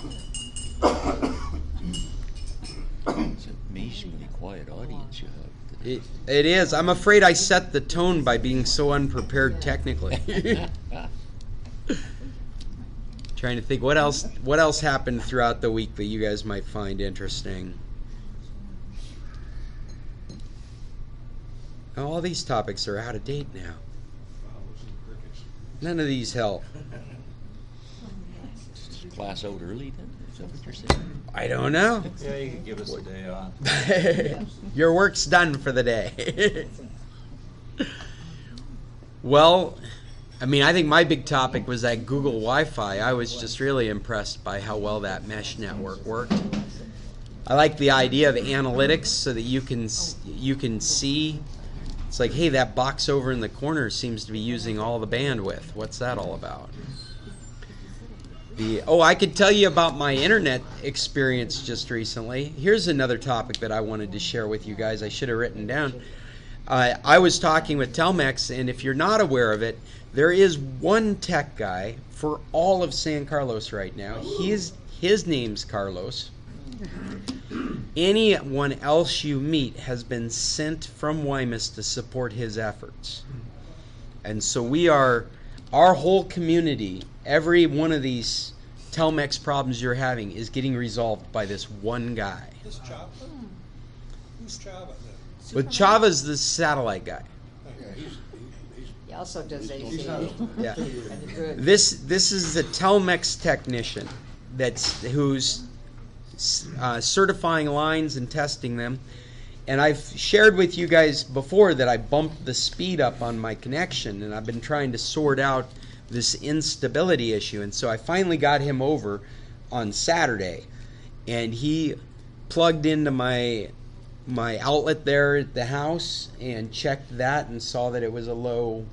It's an amazingly quiet audience you have. It is. I'm afraid I set the tone by being so unprepared technically. Trying to think what else happened throughout the week that you guys might find interesting. All these topics are out of date now. None of these help. Is class out early then? Is that what you're saying? I don't know. Yeah, you can give us a day off. Your work's done for the day. Well, I mean, I think my big topic was that Google Wi-Fi. I was just really impressed by how well that mesh network worked. I like the idea of analytics so that you can see. It's like, hey, that box over in the corner seems to be using all the bandwidth. What's that all about? I could tell you about my internet experience just recently. Here's another topic that I wanted to share with you guys. I should have written down. I was talking with Telmex, and if you're not aware of it, there is one tech guy for all of San Carlos right now. His name's Carlos. Anyone else you meet has been sent from Guaymas to support his efforts. And so our whole community, every one of these Telmex problems you're having is getting resolved by this one guy. This Chava? Who's Chava then? But Chava's the satellite guy. He also does AC. Yeah. This is the Telmex technician who's certifying lines and testing them. And I've shared with you guys before that I bumped the speed up on my connection, and I've been trying to sort out this instability issue. And so I finally got him over on Saturday, and he plugged into my outlet there at the house and checked that and saw that it was a low,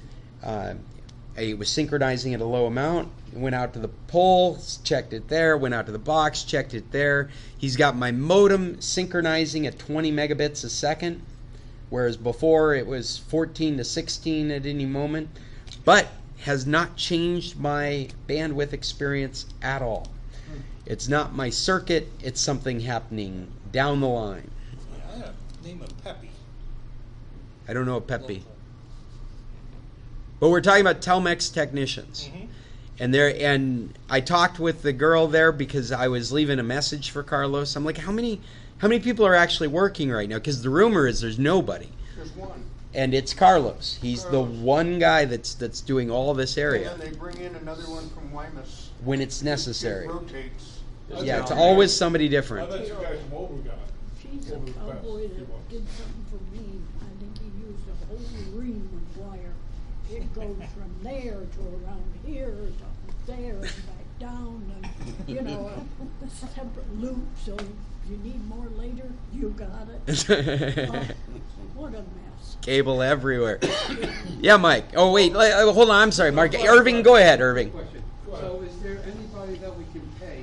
it was synchronizing at a low amount. Went out to the pole, checked it there, went out to the box, checked it there. He's got my modem synchronizing at 20 megabits a second, whereas before it was 14 to 16 at any moment, but has not changed my bandwidth experience at all. It's not my circuit, it's something happening down the line. Yeah, I have the name of Pepe. I don't know a Pepe. But we're talking about Telmex technicians. Mm-hmm. And I talked with the girl there because I was leaving a message for Carlos. I'm like, how many people are actually working right now? Because the rumor is there's nobody. There's one. And it's Carlos. He's the one guy that's doing all this area. And then they bring in another one from Guaymas. When it's necessary. It rotates. Yeah, it's always somebody different. I bet you guys from Overgot. She's a cowboy that did something for me. I think he used a whole ring of wire. It goes from there to around here to there and back down, and you know, a separate loop. So if you need more later, you got it. What a mess. Cable everywhere. Yeah, Mike. Oh wait, hold on. I'm sorry, Mark. Irving, go ahead, Irving. Question. So, is there anybody that we can pay,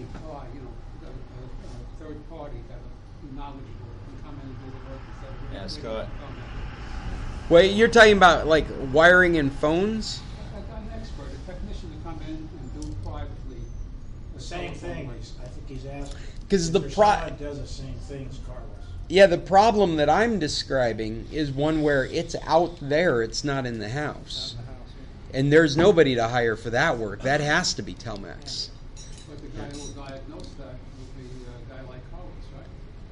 a third party that is knowledgeable can come in and do the work instead of Yeah, Scott. Wait, you're talking about like wiring and phones? An expert, a technician to come in and do privately. The same thing. I think he's asking. Because the someone does the same thing as Carlos. Yeah, the problem that I'm describing is one where it's out there, it's not in the house. And there's nobody to hire for that work. That has to be Telmex. But the guy who will diagnose that would be a guy like Carlos, right?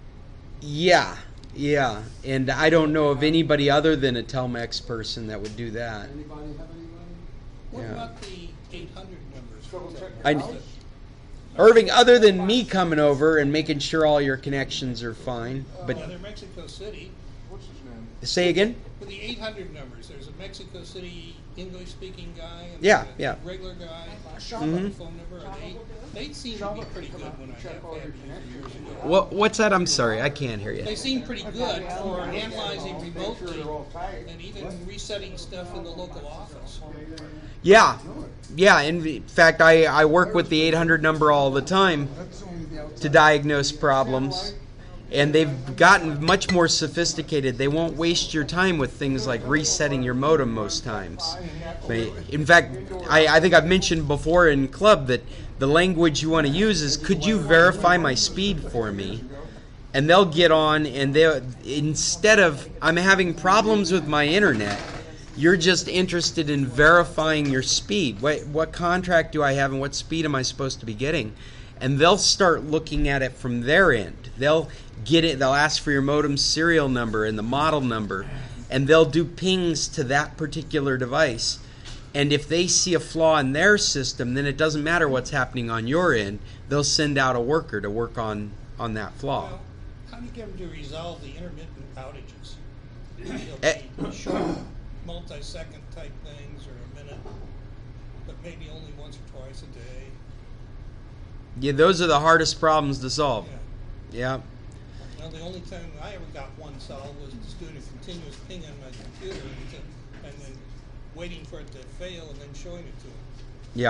Yeah. And I don't know of anybody other than a Telmex person that would do that. Anybody have anybody? What Yeah. about the 800 numbers? Irving, other than me coming over and making sure all your connections are fine, but Yeah, they're Mexico City. What's his name? say again? For the 800 numbers, there's a Mexico City English-speaking guy and Yeah, there's a yeah. regular guy. Mhm. Phone number. They seem to be pretty good when I have had years ago. What's that? I'm sorry, I can't hear you. They seem pretty good for analyzing remotely and even resetting stuff in the local office. Yeah. In fact, I work with the 800 number all the time to diagnose problems. And they've gotten much more sophisticated. They won't waste your time with things like resetting your modem most times. In fact, I think I've mentioned before in club that the language you want to use is, could you verify my speed for me? And they'll get on and instead of, I'm having problems with my internet, you're just interested in verifying your speed. What contract do I have and what speed am I supposed to be getting? And they'll start looking at it from their end. They'll ask for your modem serial number and the model number, and they'll do pings to that particular device. And if they see a flaw in their system, then it doesn't matter what's happening on your end. They'll send out a worker to work on that flaw. Well, how do you get them to resolve the intermittent outages? They'll be short, multi-second type things or a minute, but maybe only once or twice a day. Yeah, those are the hardest problems to solve. Yeah. Well, the only time I ever got one solved was just doing a continuous ping on my computer and then waiting for it to fail and then showing it to them. Yeah.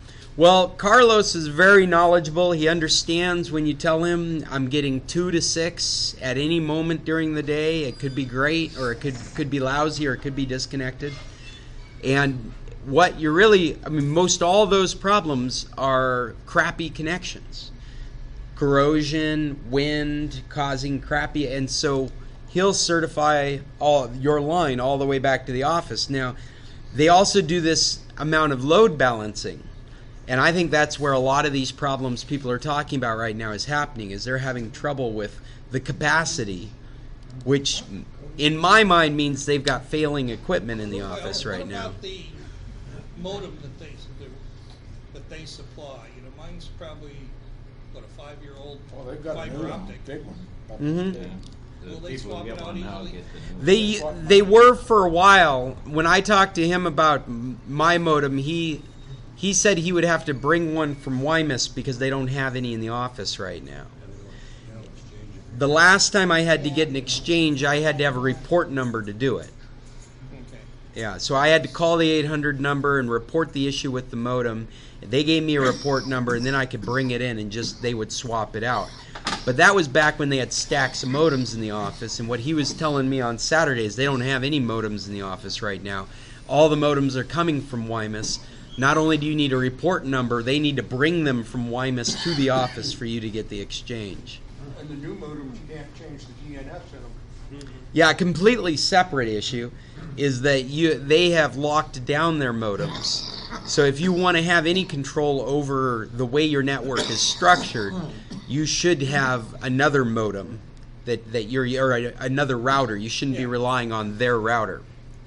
Well, Carlos is very knowledgeable. He understands when you tell him I'm getting 2 to 6 at any moment during the day. It could be great, or it could be lousy, or it could be disconnected. And what you're really, most all those problems are crappy connections. Corrosion, wind, causing crappy, and so he'll certify your line all the way back to the office. Now, they also do this amount of load balancing. And I think that's where a lot of these problems people are talking about right now is happening, is they're having trouble with the capacity, which in my mind means they've got failing equipment in the office right now. What about the modem that they supply? You know, mine's probably, what, a 5-year-old they've got a fiber new one, optic. big one. Mm-hmm. Will they swap it out easily? They were for a while. When I talked to him about my modem, he said he would have to bring one from Wymus because they don't have any in the office right now. The last time I had to get an exchange, I had to have a report number to do it. Yeah, so I had to call the 800 number and report the issue with the modem. They gave me a report number, and then I could bring it in and they would swap it out. But that was back when they had stacks of modems in the office, and what he was telling me on Saturdays, they don't have any modems in the office right now. All the modems are coming from Wymus. Not only do you need a report number, they need to bring them from Wymus to the office for you to get the exchange. And the new modems, you can't change the DNS in them. Yeah, a completely separate issue is that they have locked down their modems. So if you want to have any control over the way your network is structured, you should have another modem or another router. You shouldn't be relying on their router.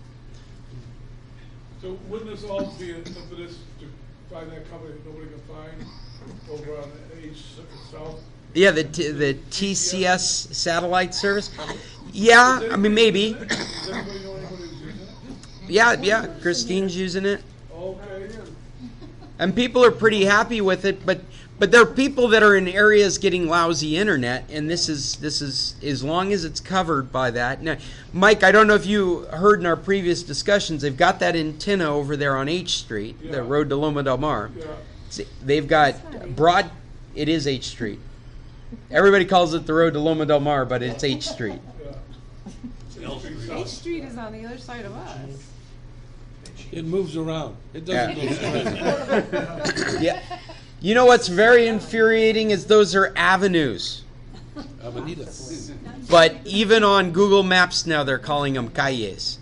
So wouldn't this all be an impetus to find that company that nobody can find over on the H South? Yeah, the TCS satellite service. Yeah, maybe. Does anybody know anybody who's using it? Yeah, Christine's using it. Okay. And people are pretty happy with it, but there are people that are in areas getting lousy internet, and this is as long as it's covered by that. Now, Mike, I don't know if you heard in our previous discussions, they've got that antenna over there on H Street, the road to Loma del Mar. Yeah. They've got it is H Street. Everybody calls it the road to Loma del Mar, but it's H Street. H Street is on the other side of us. It moves around. It doesn't go straight. Yeah. You know what's very infuriating is those are avenues. Avenidas. But even on Google Maps now they're calling them calles.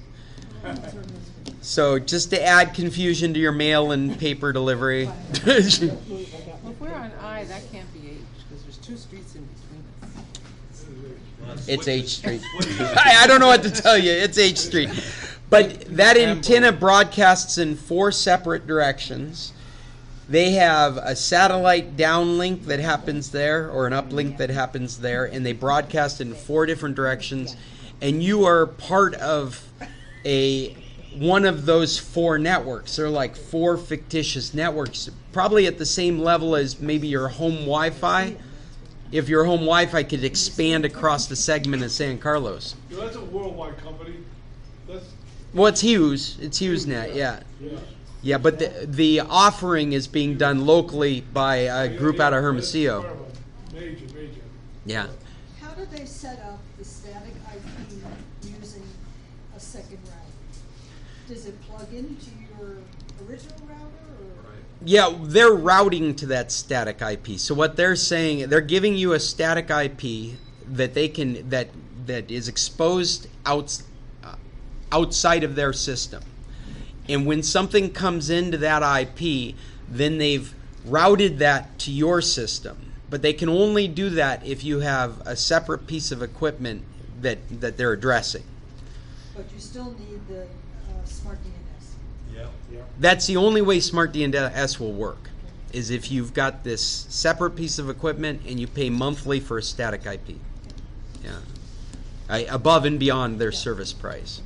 So just to add confusion to your mail and paper delivery. Well, if we're on I, that can't be H, because there's 2 streets in between us. It's H Street. I don't know what to tell you. It's H Street. But that antenna broadcasts in 4 separate directions. They have a satellite downlink that happens there, or an uplink that happens there, and they broadcast in 4 different directions. And you are part of one of those 4 networks. They're like 4 fictitious networks, probably at the same level as maybe your home Wi-Fi. If your home Wi-Fi could expand across the segment of San Carlos. You know, that's a worldwide company. Well, it's Hughes. It's HughesNet, yeah. Yeah, but the offering is being done locally by a group out of Hermosillo. Major. Yeah. How do they set up the static IP using a second router? Does it plug into your original router? Or? Yeah, they're routing to that static IP. So what they're saying, they're giving you a static IP that they can that is exposed outside of their system. And when something comes into that IP, then they've routed that to your system. But they can only do that if you have a separate piece of equipment that they're addressing. But you still need the Smart DNS. Yeah. That's the only way Smart DNS will work, is if you've got this separate piece of equipment and you pay monthly for a static IP. Yeah. Above and beyond their service price.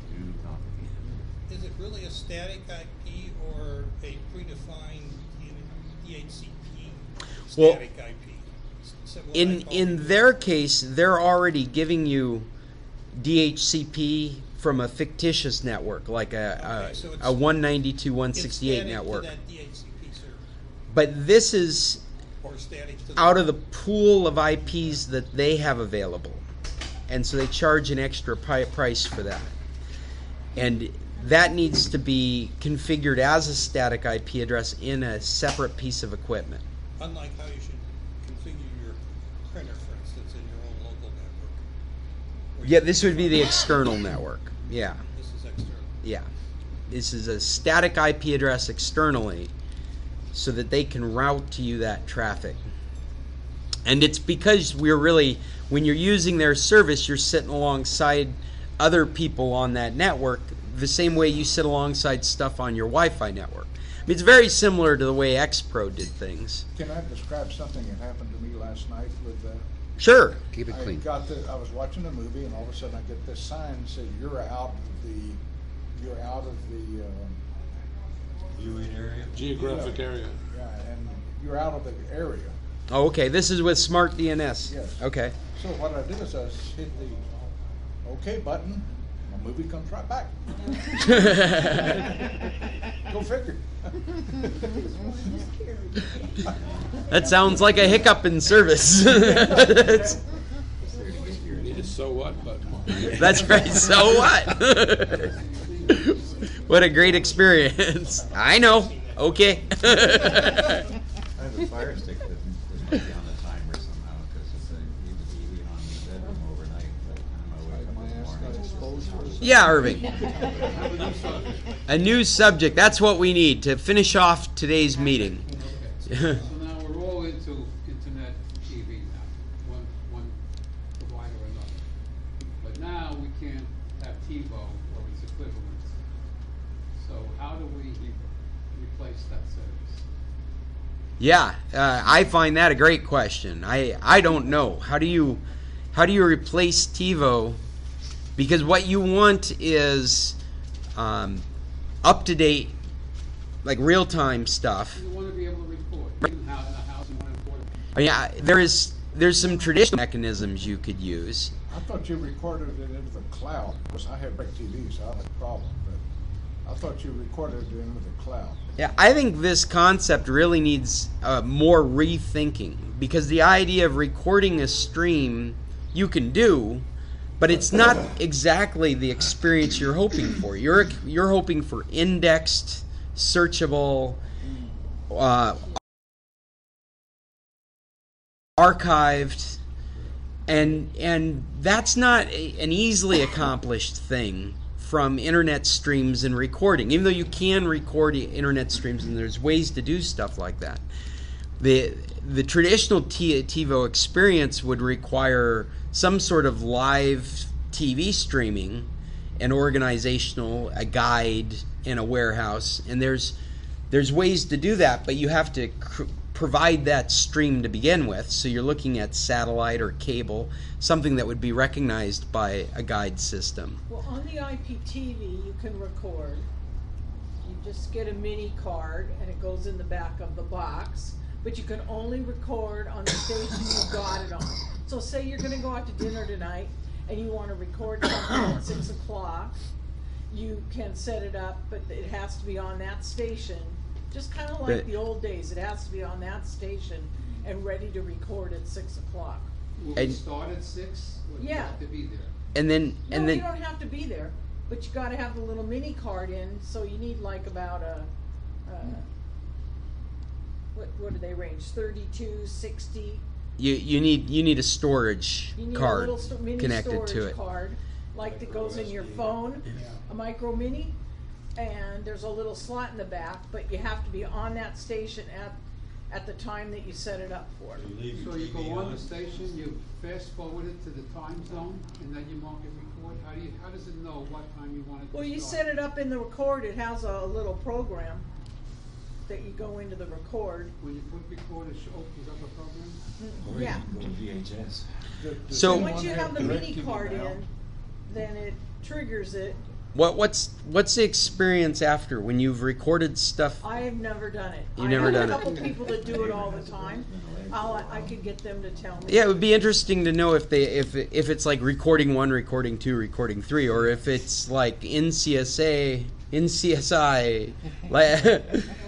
Is it really a static IP or a predefined DHCP static IP? In their case, they're already giving you DHCP from a fictitious network, like a 192.168 network. To that DHCP server. But this is Or static to the. out of the pool of IPs that they have available. And so they charge an extra price for that. And that needs to be configured as a static IP address in a separate piece of equipment. Unlike how you should configure your printer, for instance, in your own local network. Yeah, this would be the external network. Yeah. This is external. Yeah. This is a static IP address externally so that they can route to you that traffic. And it's because we're really, when you're using their service, you're sitting alongside other people on that network the same way you sit alongside stuff on your Wi-Fi network. I mean, it's very similar to the way X-Pro did things. Can I describe something that happened to me last night with Sure. Keep it clean. I was watching a movie and all of a sudden I get this sign that says you're out of the Viewing area? Geographic area. Yeah, and you're out of the area. Oh, okay. This is with Smart DNS. Yes. Okay. So what I did is I hit the OK button. My movie comes right back. Go figure. That sounds like a hiccup in service. That's, You need a so what button. that's right. So what? What a great experience. I know. Okay. I have a Fire Stick that might be on the timer somehow, because it's even on the bedroom overnight, but I'm awake in the morning. Yeah, Irving. A new subject. That's what we need to finish off today's meeting. So now we're all into internet TV now, one provider or another. But now we can't have TiVo or its equivalent. So how do we replace that service? Yeah, I find that a great question. I don't know. How do you replace TiVo? Because what you want is up to date, like real time stuff. You want to be able to record. In a house, you want to record. There's some traditional mechanisms you could use. I thought you recorded it into the cloud. Of course, I have DirecTV, so I don't have a problem. But I thought you recorded it into the cloud. Yeah, I think this concept really needs more rethinking, because the idea of recording a stream you can do, but it's not exactly the experience you're hoping for. You're hoping for indexed, searchable, archived, and that's not an easily accomplished thing from internet streams and recording. Even though you can record internet streams and there's ways to do stuff like that, the traditional TiVo experience would require some sort of live TV streaming, an organizational, a guide, and a warehouse. And there's ways to do that, but you have to provide that stream to begin with. So you're looking at satellite or cable, something that would be recognized by a guide system. Well, on the IPTV, you can record. You just get a mini card, and it goes in the back of the box. But you can only record on the station you got it on. So say you're going to go out to dinner tonight, and you want to record something at 6 o'clock. You can set it up, but it has to be on that station. Just kind of like the old days. It has to be on that station and ready to record at 6 o'clock. Will we start at 6? Or do you have to be there? And then You don't have to be there, but you got to have the little mini card in. So you need like about what do they range? 32, 60. You need a storage You need card a little mini connected storage to it. card, like that goes in your phone, a micro mini, and there's a little slot in the back. But you have to be on that station at the time that you set it up for. So you go on the station, you fast forward it to the time zone, and then you mark it record. How does it know what time you want it to Well, you start? set it up in the record. It has a little program that you go into the record. When you put record, it opens up a program? Or Yeah. you can go to VHS. So once you have the mini card in, then it triggers it. What's the experience after when you've recorded stuff? I have never done it. You've never done it. I have a couple people that do it all the time. I could get them to tell me. Yeah, it would be interesting to know if it's like recording 1, recording 2, recording 3, or if it's like in CSI, like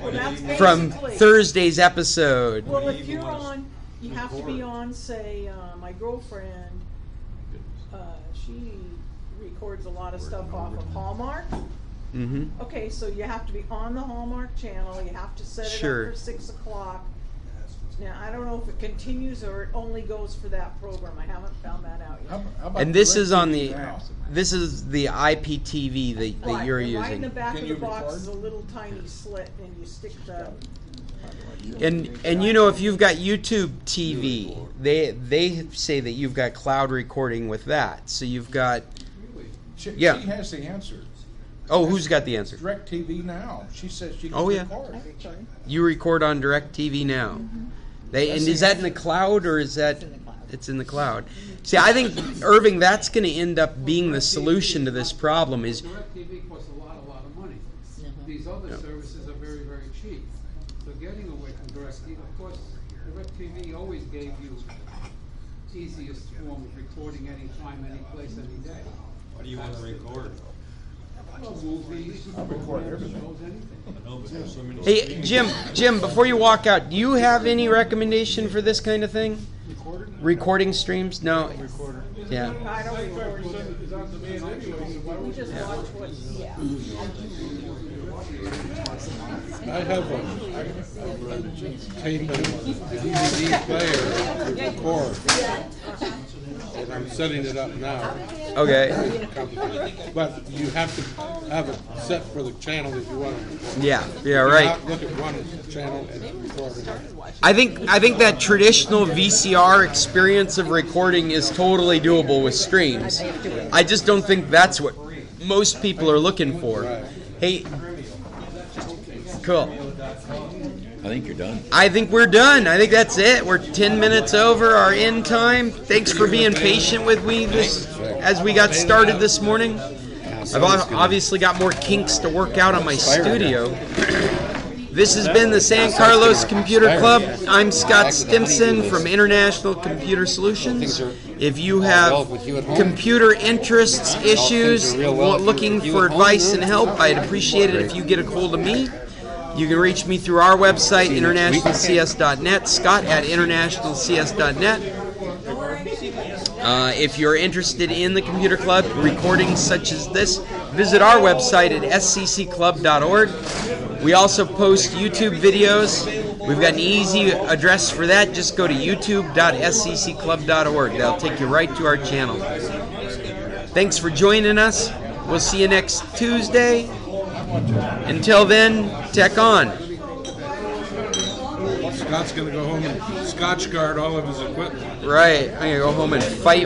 Well, that's from basically- Thursday's episode. Well, if you're on, you have to be on, say, my girlfriend, she records a lot of stuff off of Hallmark. Mm-hmm. Okay, so you have to be on the Hallmark channel, you have to set it Sure. up for 6 o'clock. Now, I don't know if it continues or it only goes for that program, I haven't found that out yet. How about And this is on DirecTV the now? this is the IPTV that Right, you're and using. right in the back Can of the you box record? is a little tiny slit, and you stick the, And you know, if you've got YouTube TV, they say that you've got cloud recording with that. So you've got She Yeah. has the answer. oh, who's got the answer? DirecTV now. She says she can Oh, yeah. record. You record on DirecTV now. They and is that in the cloud or is that it's in the cloud? See, I think Irving, that's going to end up being the solution to this problem. Is DirecTV costs a lot of money. These other services are very, very cheap. So getting away from DirecTV, of course, DirecTV always gave you easiest form of recording anytime, any place, any day. What do you want to record? Well, movies, record everything. shows, anything. I know, but there's so many. hey Jim, before you walk out, do you have any recommendation for this kind of thing? Recording streams? No. Yeah. I don't record either. It's on demand anyway, so why We would just you? watch what's, I have a tape and DVD player to record. And I'm setting it up now. Okay. But you have to have it set for the channel that you want to record. Yeah. Yeah. You Right. cannot look at one channel and record it. I think that traditional VCR experience of recording is totally doable with streams. I just don't think that's what most people are looking for. Hey, cool. I think you're done. I think we're done. I think that's it. We're 10 minutes over our end time. Thanks for being patient with me as we got started this morning. I've obviously got more kinks to work out on my studio. This has been the San Carlos Computer Club. I'm Scott Stimson from International Computer Solutions. If you have computer interests, issues, looking for advice and help, I'd appreciate it if you get a hold of me. You can reach me through our website, internationalcs.net, Scott at internationalcs.net. If you're interested in the Computer Club, recordings such as this, visit our website at scclub.org. We also post YouTube videos. We've got an easy address for that. Just go to youtube.scclub.org. That'll take you right to our channel. Thanks for joining us. We'll see you next Tuesday. Until then, tech on. Scott's going to go home and Scotch guard all of his equipment. Right. I'm going to go home and fight